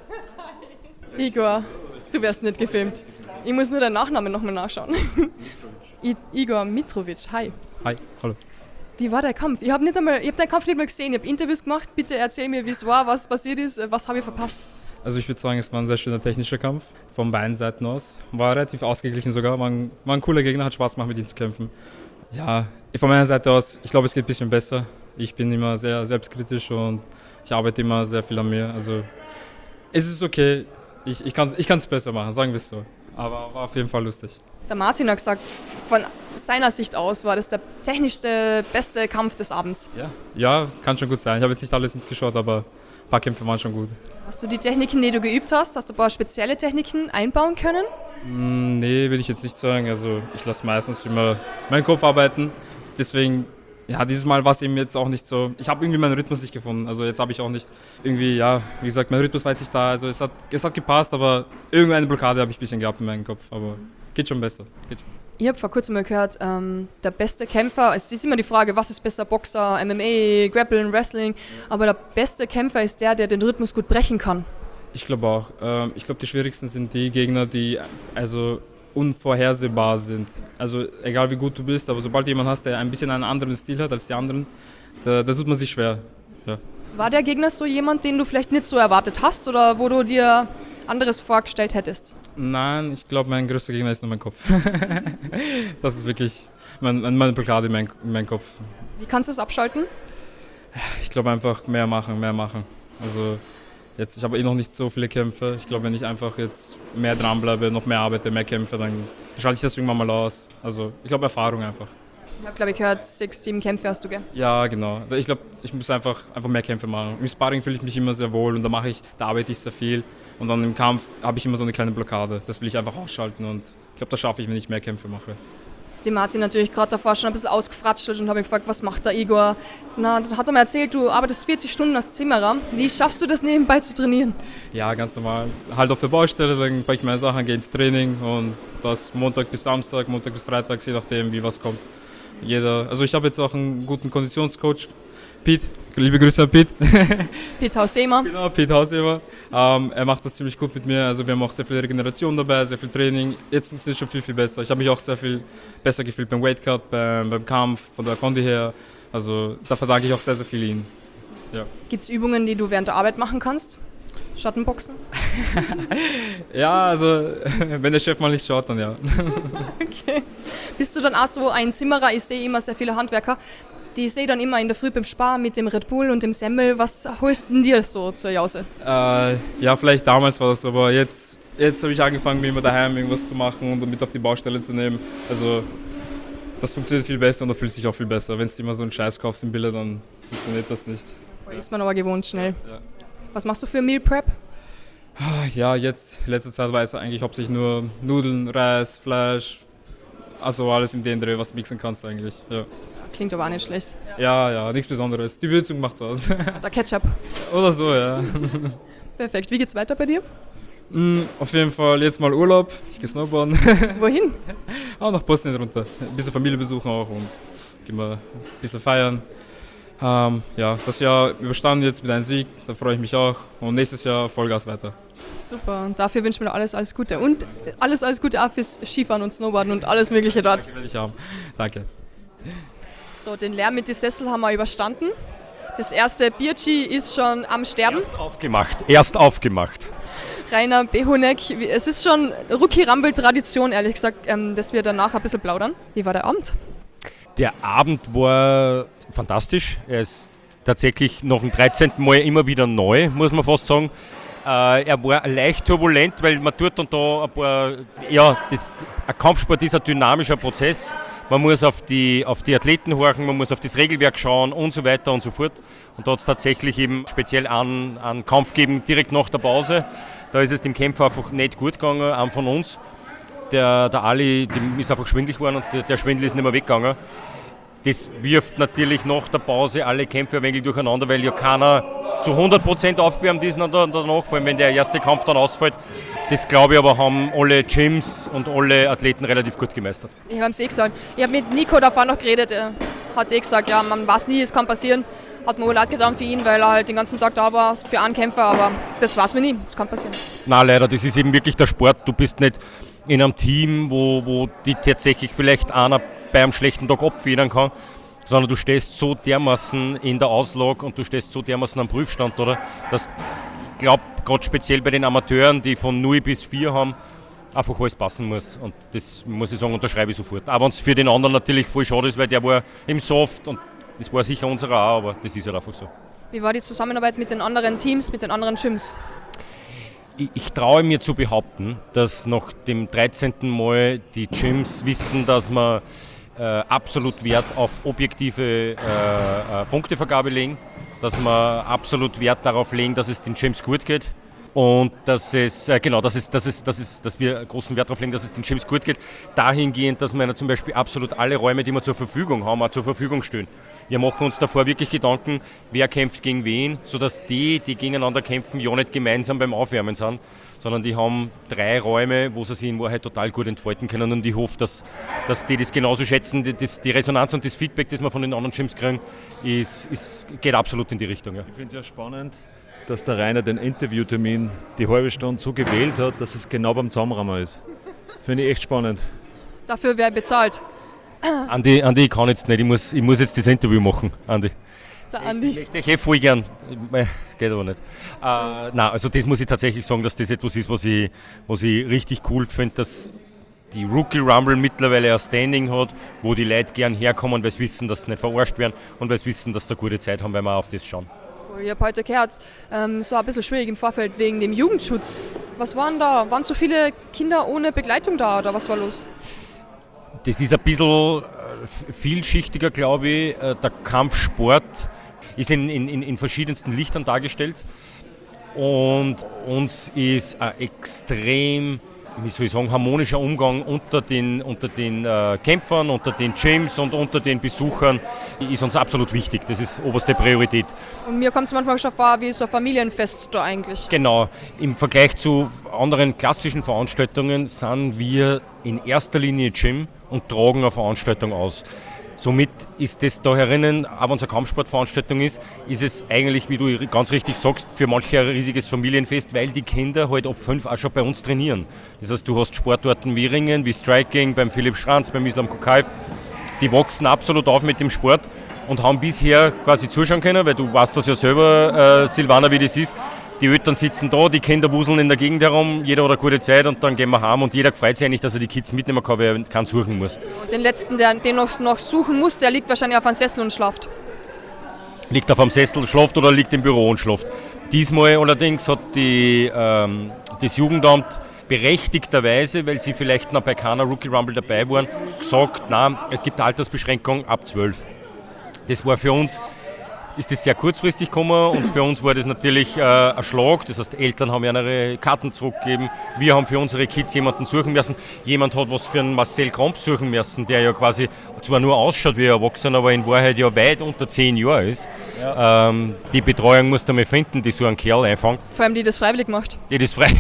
Igor, du wirst nicht gefilmt. Ich muss nur deinen Nachnamen nochmal nachschauen. I- Igor Mitrovic, hi. Hi, hallo. Wie war der Kampf? Ich habe nicht einmal, ich habe deinen Kampf nicht mal gesehen, ich habe Interviews gemacht. Bitte erzähl mir, wie es war, was passiert ist, was habe ich verpasst. Also ich würde sagen, es war ein sehr schöner technischer Kampf, von beiden Seiten aus. War relativ ausgeglichen sogar, war ein, war ein cooler Gegner, hat Spaß gemacht mit ihm zu kämpfen. Ja, von meiner Seite aus, ich glaube es geht ein bisschen besser. Ich bin immer sehr selbstkritisch und ich arbeite immer sehr viel an mir. Also es ist okay, ich, ich kann es besser machen, sagen wir es so. Aber war auf jeden Fall lustig. Der Martin hat gesagt, von seiner Sicht aus war das der technischste, beste Kampf des Abends. Ja, ja, kann schon gut sein. Ich habe jetzt nicht alles mitgeschaut, aber ein paar Kämpfe waren schon gut. Hast du die Techniken, die du geübt hast, hast du ein paar spezielle Techniken einbauen können? Mm, nee, will ich jetzt nicht sagen. Also ich lasse meistens immer meinen Kopf arbeiten. Deswegen, ja, dieses Mal war es eben jetzt auch nicht so. Ich habe irgendwie meinen Rhythmus nicht gefunden. Also jetzt habe ich auch nicht irgendwie, ja, wie gesagt, mein Rhythmus war jetzt nicht da. Also es hat, es hat gepasst, aber irgendeine Blockade habe ich ein bisschen gehabt in meinem Kopf. Aber geht schon besser. Geht schon. Ich habe vor kurzem mal gehört, ähm, der beste Kämpfer, es ist immer die Frage, was ist besser, Boxer, M M A, Grappling, Wrestling, aber der beste Kämpfer ist der, der den Rhythmus gut brechen kann. Ich glaube auch. Ähm, ich glaube, die schwierigsten sind die Gegner, die also unvorhersehbar sind. Also egal wie gut du bist, aber sobald du jemanden hast, der ein bisschen einen anderen Stil hat als die anderen, da, da tut man sich schwer. Ja. War der Gegner so jemand, den du vielleicht nicht so erwartet hast oder wo du dir anderes vorgestellt hättest? Nein, ich glaube, mein größter Gegner ist nur mein Kopf. Das ist wirklich mein, meine Blockade in, mein, in meinem Kopf. Wie kannst du es abschalten? Ich glaube einfach mehr machen, mehr machen. Also jetzt, ich habe eh noch nicht so viele Kämpfe. Ich glaube, wenn ich einfach jetzt mehr dranbleibe, noch mehr arbeite, mehr kämpfe, dann schalte ich das irgendwann mal aus. Also ich glaube Erfahrung einfach. Ich habe, glaube ich, gehört, sechs, sieben Kämpfe hast du, gell? Ja, genau. Ich glaube, ich muss einfach, einfach mehr Kämpfe machen. Im Sparring fühle ich mich immer sehr wohl und da mache ich, da arbeite ich sehr viel. Und dann im Kampf habe ich immer so eine kleine Blockade. Das will ich einfach ausschalten und ich glaube, das schaffe ich, wenn ich mehr Kämpfe mache. Die Martin natürlich gerade davor schon ein bisschen ausgefratschelt und habe gefragt, was macht der Igor? Na, dann hat er mir erzählt, du arbeitest vierzig Stunden als Zimmerer. Wie schaffst du das nebenbei zu trainieren? Ja, ganz normal. Halt auf der Baustelle, dann packe ich meine Sachen, gehe ins Training und das Montag bis Samstag, Montag bis Freitag, je nachdem, wie was kommt. Jeder, also ich habe jetzt auch einen guten Konditionscoach, Pete, liebe Grüße an Pete. Pete Hausemer. Genau, Pete Hausemer. Ähm, er macht das ziemlich gut mit mir, also wir haben auch sehr viel Regeneration dabei, sehr viel Training. Jetzt funktioniert es schon viel, viel besser. Ich habe mich auch sehr viel besser gefühlt beim Weightcut, beim, beim Kampf, von der Kondi her. Also da verdanke ich auch sehr, sehr viel ihm. Ja. Gibt es Übungen, die du während der Arbeit machen kannst? Schattenboxen? Ja, also wenn der Chef mal nicht schaut, dann ja. Okay. Bist du dann auch so ein Zimmerer? Ich sehe immer sehr viele Handwerker, die sehe dann immer in der Früh beim Spar mit dem Red Bull und dem Semmel. Was holst denn dir so zur Jause? Äh, ja, vielleicht damals war das, aber jetzt, jetzt habe ich angefangen, mir immer daheim irgendwas zu machen und mit auf die Baustelle zu nehmen. Also das funktioniert viel besser und da fühlt sich auch viel besser. Wenn du immer so einen Scheiß kaufst im Bilder, dann funktioniert das nicht. Ist man aber gewohnt schnell. Ja. Was machst du für Meal Prep? Ja, jetzt, in letzter Zeit war es eigentlich hauptsächlich nur Nudeln, Reis, Fleisch, also alles im D N Dreh, was du mixen kannst eigentlich. Ja. Klingt aber auch nicht schlecht. Ja, ja, nichts Besonderes. Die Würzung macht's aus. Der Ketchup. Oder so, ja. Perfekt. Wie geht's weiter bei dir? Mm, auf jeden Fall jetzt mal Urlaub. Ich gehe Snowboarden. Wohin? Auch nach Bosnien runter. Ein bisschen Familie besuchen auch und gehen wir ein bisschen feiern. Ähm, ja, das Jahr überstanden jetzt mit einem Sieg, da freue ich mich auch. Und nächstes Jahr Vollgas weiter. Super, und dafür wünschen wir alles, alles Gute. Und alles, alles Gute auch fürs Skifahren und Snowboarden und alles Mögliche dort. Danke, will ich haben. Danke. So, den Lärm mit den Sessel haben wir überstanden. Das erste Bierchi ist schon am Sterben. Erst aufgemacht, erst aufgemacht. Rainer Behoneck, es ist schon Rookie-Rumble-Tradition, ehrlich gesagt, ähm, dass wir danach ein bisschen plaudern. Wie war der Abend? Der Abend war fantastisch. Er ist tatsächlich noch ein dreizehnten Mal immer wieder neu, muss man fast sagen. Äh, er war leicht turbulent, weil man tut und da ein paar, ja, das, ein Kampfsport ist ein dynamischer Prozess. Man muss auf die, auf die Athleten horchen, man muss auf das Regelwerk schauen und so weiter und so fort. Und da hat es tatsächlich eben speziell einen, einen Kampf gegeben, direkt nach der Pause. Da ist es dem Kämpfer einfach nicht gut gegangen, einem von uns. Der, der Ali, dem ist einfach schwindelig geworden und der, der Schwindel ist nicht mehr weggegangen. Das wirft natürlich nach der Pause alle Kämpfe ein wenig durcheinander, weil ja keiner zu hundert Prozent aufgewärmt ist und danach, vor allem wenn der erste Kampf dann ausfällt. Das glaube ich aber haben alle Gyms und alle Athleten relativ gut gemeistert. Ich habe es eh gesagt. Ich habe mit Nico davor noch geredet. Er hat eh gesagt, ja, man weiß nie, es kann passieren. Hat mir wohl leid getan für ihn, weil er halt den ganzen Tag da war für einen Kämpfer, aber das weiß man nie, das kann passieren. Nein, leider, das ist eben wirklich der Sport. Du bist nicht in einem Team, wo, wo die tatsächlich vielleicht einer bei einem schlechten Tag abfedern kann, sondern du stehst so dermaßen in der Auslage und du stehst so dermaßen am Prüfstand, oder? Dass, ich glaube, gerade speziell bei den Amateuren, die von null bis vier haben, einfach alles passen muss. Und das muss ich sagen, unterschreibe ich sofort. Auch wenn es für den anderen natürlich voll schade ist, weil der war im Soft und das war sicher unserer auch, aber das ist halt einfach so. Wie war die Zusammenarbeit mit den anderen Teams, mit den anderen Gyms? Ich, ich traue mir zu behaupten, dass nach dem dreizehnten Mal die Gyms wissen, dass man äh, absolut Wert auf objektive äh, äh, Punktevergabe legen, dass wir absolut Wert darauf legen, dass es den Gyms gut geht und dass es äh, genau, dass es, dass es, dass es, dass wir großen Wert darauf legen, dass es den Gyms gut geht. Dahingehend, dass wir zum Beispiel absolut alle Räume, die wir zur Verfügung haben, auch zur Verfügung stellen. Wir machen uns davor wirklich Gedanken, wer kämpft gegen wen, sodass die, die gegeneinander kämpfen, ja nicht gemeinsam beim Aufwärmen sind, sondern die haben drei Räume, wo sie sich in Wahrheit total gut entfalten können und ich hoffe, dass, dass die das genauso schätzen. Die, das, die Resonanz und das Feedback, das wir von den anderen Gyms kriegen, ist, ist, geht absolut in die Richtung. Ja. Ich finde es ja spannend, dass der Rainer den Interviewtermin die halbe Stunde so gewählt hat, dass es genau beim Zusammenrahmen ist. Finde ich echt spannend. Dafür wer bezahlt? Andi, Andi, ich kann jetzt nicht, ich muss, ich muss jetzt das Interview machen, Andi. Der Andi. Ich möchte ich voll gern, geht aber nicht. Äh, nein, also das muss ich tatsächlich sagen, dass das etwas ist, was ich, was ich richtig cool finde, dass die Rookie Rumble mittlerweile ein Standing hat, wo die Leute gern herkommen, weil sie wissen, dass sie nicht verarscht werden und weil sie wissen, dass sie eine gute Zeit haben, weil wir auf das schauen. Ich habe heute gehört, ähm, so ein bisschen schwierig im Vorfeld wegen dem Jugendschutz. Was waren da? Waren so viele Kinder ohne Begleitung da oder was war los? Das ist ein bisschen vielschichtiger, glaube ich. Der Kampfsport ist in, in, in verschiedensten Lichtern dargestellt und uns ist ein extrem, wie soll ich sagen, harmonischer Umgang unter den, unter den äh, Kämpfern, unter den Gyms und unter den Besuchern ist uns absolut wichtig. Das ist oberste Priorität. Und mir kommt es manchmal schon vor wie so ein Familienfest da eigentlich. Genau. Im Vergleich zu anderen klassischen Veranstaltungen sind wir in erster Linie Gym und tragen eine Veranstaltung aus. Somit ist das da herinnen, auch wenn es eine Kampfsportveranstaltung ist, ist es eigentlich, wie du ganz richtig sagst, für manche ein riesiges Familienfest, weil die Kinder halt ab fünf auch schon bei uns trainieren. Das heißt, du hast Sportarten wie Ringen, wie Striking, beim Philipp Schranz, beim Islam Kokaev, die wachsen absolut auf mit dem Sport und haben bisher quasi zuschauen können, weil du weißt das ja selber, äh, Silvana, wie das ist. Die Eltern sitzen da, die Kinder wuseln in der Gegend herum, jeder hat eine gute Zeit und dann gehen wir heim und jeder freut sich eigentlich, dass er die Kids mitnehmen kann, weil er keinen suchen muss. Und den letzten, der den noch, noch suchen muss, der liegt wahrscheinlich auf einem Sessel und schlaft. Liegt auf einem Sessel, schlaft oder liegt im Büro und schlaft. Diesmal allerdings hat die, ähm, das Jugendamt berechtigterweise, weil sie vielleicht noch bei keiner Rookie Rumble dabei waren, gesagt, nein, es gibt eine Altersbeschränkung ab zwölf. Das war für uns ist das sehr kurzfristig gekommen und für uns war das natürlich äh, ein Schlag. Das heißt, die Eltern haben ihre Karten zurückgegeben. Wir haben für unsere Kids jemanden suchen müssen. Jemand hat was für einen Marcel Kramp suchen müssen, der ja quasi zwar nur ausschaut wie ein Erwachsener, aber in Wahrheit ja weit unter zehn Jahre ist. Ja. Ähm, die Betreuung musst du mal finden, die so einen Kerl einfangen. Vor allem, die das freiwillig macht. Die das frei,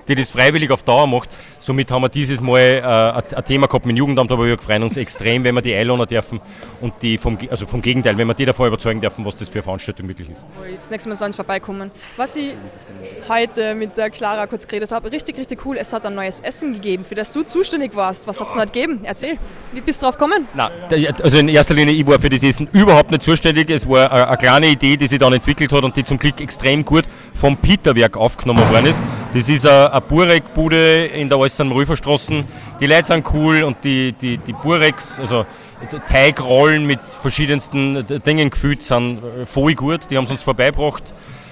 die das freiwillig auf Dauer macht. Somit haben wir dieses Mal äh, ein Thema gehabt mit dem Jugendamt, aber wir freuen uns extrem, wenn wir die einladen dürfen und die vom, also vom Gegenteil, wenn wir die davon überzeugen dürfen, was das für eine Veranstaltung wirklich ist. Jetzt nächstes Mal sollen sie vorbeikommen. Was ich heute mit der Clara kurz geredet habe, richtig, richtig cool. Es hat ein neues Essen gegeben, für das du zuständig warst. Was hat es denn heute gegeben? Erzähl. Wie bist du drauf gekommen? Nein, also in erster Linie, ich war für das Essen überhaupt nicht zuständig. Es war eine, eine kleine Idee, die sich dann entwickelt hat und die zum Glück extrem gut vom Peterwerk aufgenommen worden ist. Das ist eine, eine Burek-Bude in der Alstern-Röferstraße. Die Leute sind cool und die, die, die Bureks, also Teigrollen mit verschiedensten Dingen gefüllt, sind voll gut. Die haben es uns vorbeigebracht.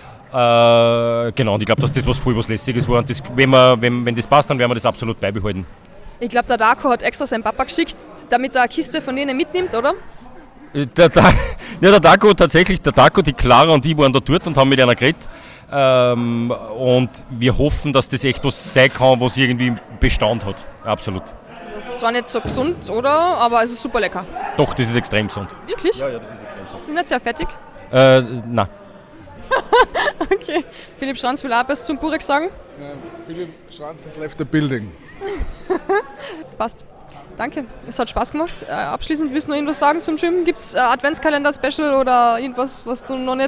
Äh, genau, und ich glaube, dass das was voll was Lässiges war. Und das, wenn, wir, wenn, wenn das passt, dann werden wir das absolut beibehalten. Ich glaube, der Darko hat extra seinen Papa geschickt, damit er eine Kiste von denen mitnimmt, oder? Der, der, ja, der Darko, tatsächlich, der Darko, die Clara und ich waren da dort und haben mit einer geredet. Ähm, und wir hoffen, dass das echt was sein kann, was irgendwie Bestand hat. Absolut. Das ist zwar nicht so gesund, oder? Aber es ist super lecker. Doch, das ist extrem gesund. Wirklich? Ja, ja, das ist extrem gesund. Sind nicht sehr fettig? Äh, nein. Okay. Philipp Schranz will auch etwas zum Burek sagen? Ja, Philipp Schranz has left the building. Passt. Danke, es hat Spaß gemacht. Äh, abschließend willst du noch irgendwas sagen zum Gym? Gibt es äh, Adventskalender-Special oder irgendwas, was du noch nicht...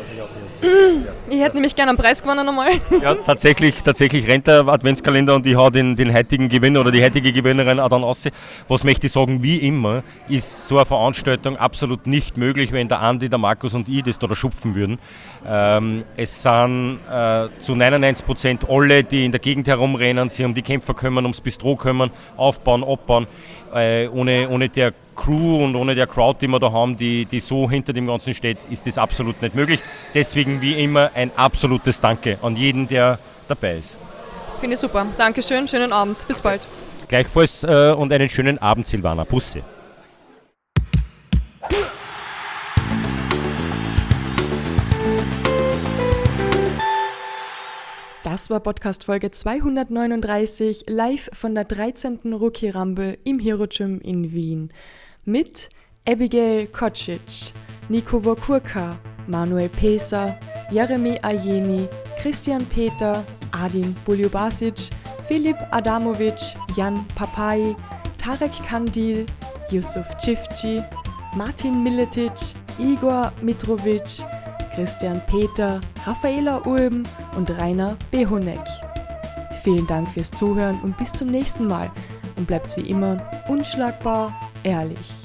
Ich hätte nämlich gerne einen Preis gewonnen nochmal. Ja, tatsächlich, tatsächlich rennt der Adventskalender und ich hau den, den heutigen Gewinner oder die heutige Gewinnerin auch dann aus. Was möchte ich sagen, wie immer ist so eine Veranstaltung absolut nicht möglich, wenn der Andi, der Markus und ich das da schupfen würden. Ähm, es sind äh, zu neunundneunzig Prozent alle, die in der Gegend herumrennen, sich um die Kämpfer kümmern, ums Bistro kümmern, aufbauen, abbauen. Äh, ohne, ohne der Crew und ohne der Crowd, die wir da haben, die, die so hinter dem Ganzen steht, ist das absolut nicht möglich. Deswegen wie immer ein absolutes Danke an jeden, der dabei ist. Finde ich super. Dankeschön, schönen Abend. Bis bald. Gleichfalls äh, und einen schönen Abend, Silvana. Busse. Das war Podcast-Folge zweihundertneununddreißig, live von der dreizehnten Rookie Rumble im Hero Gym in Wien. Mit Abigail Kocic, Nico Wokurka, Manuel Peser, Jeremy Ajeni, Christian Peter, Adin Buljubasic, Filip Adamovic, Jan Papai, Tarek Kandil, Yusuf Cifci, Martin Miletic, Igor Mitrovic, Christian Peter, Raffaela Ulm und Rainer Behoneck. Vielen Dank fürs Zuhören und bis zum nächsten Mal. Und bleibt's wie immer unschlagbar ehrlich.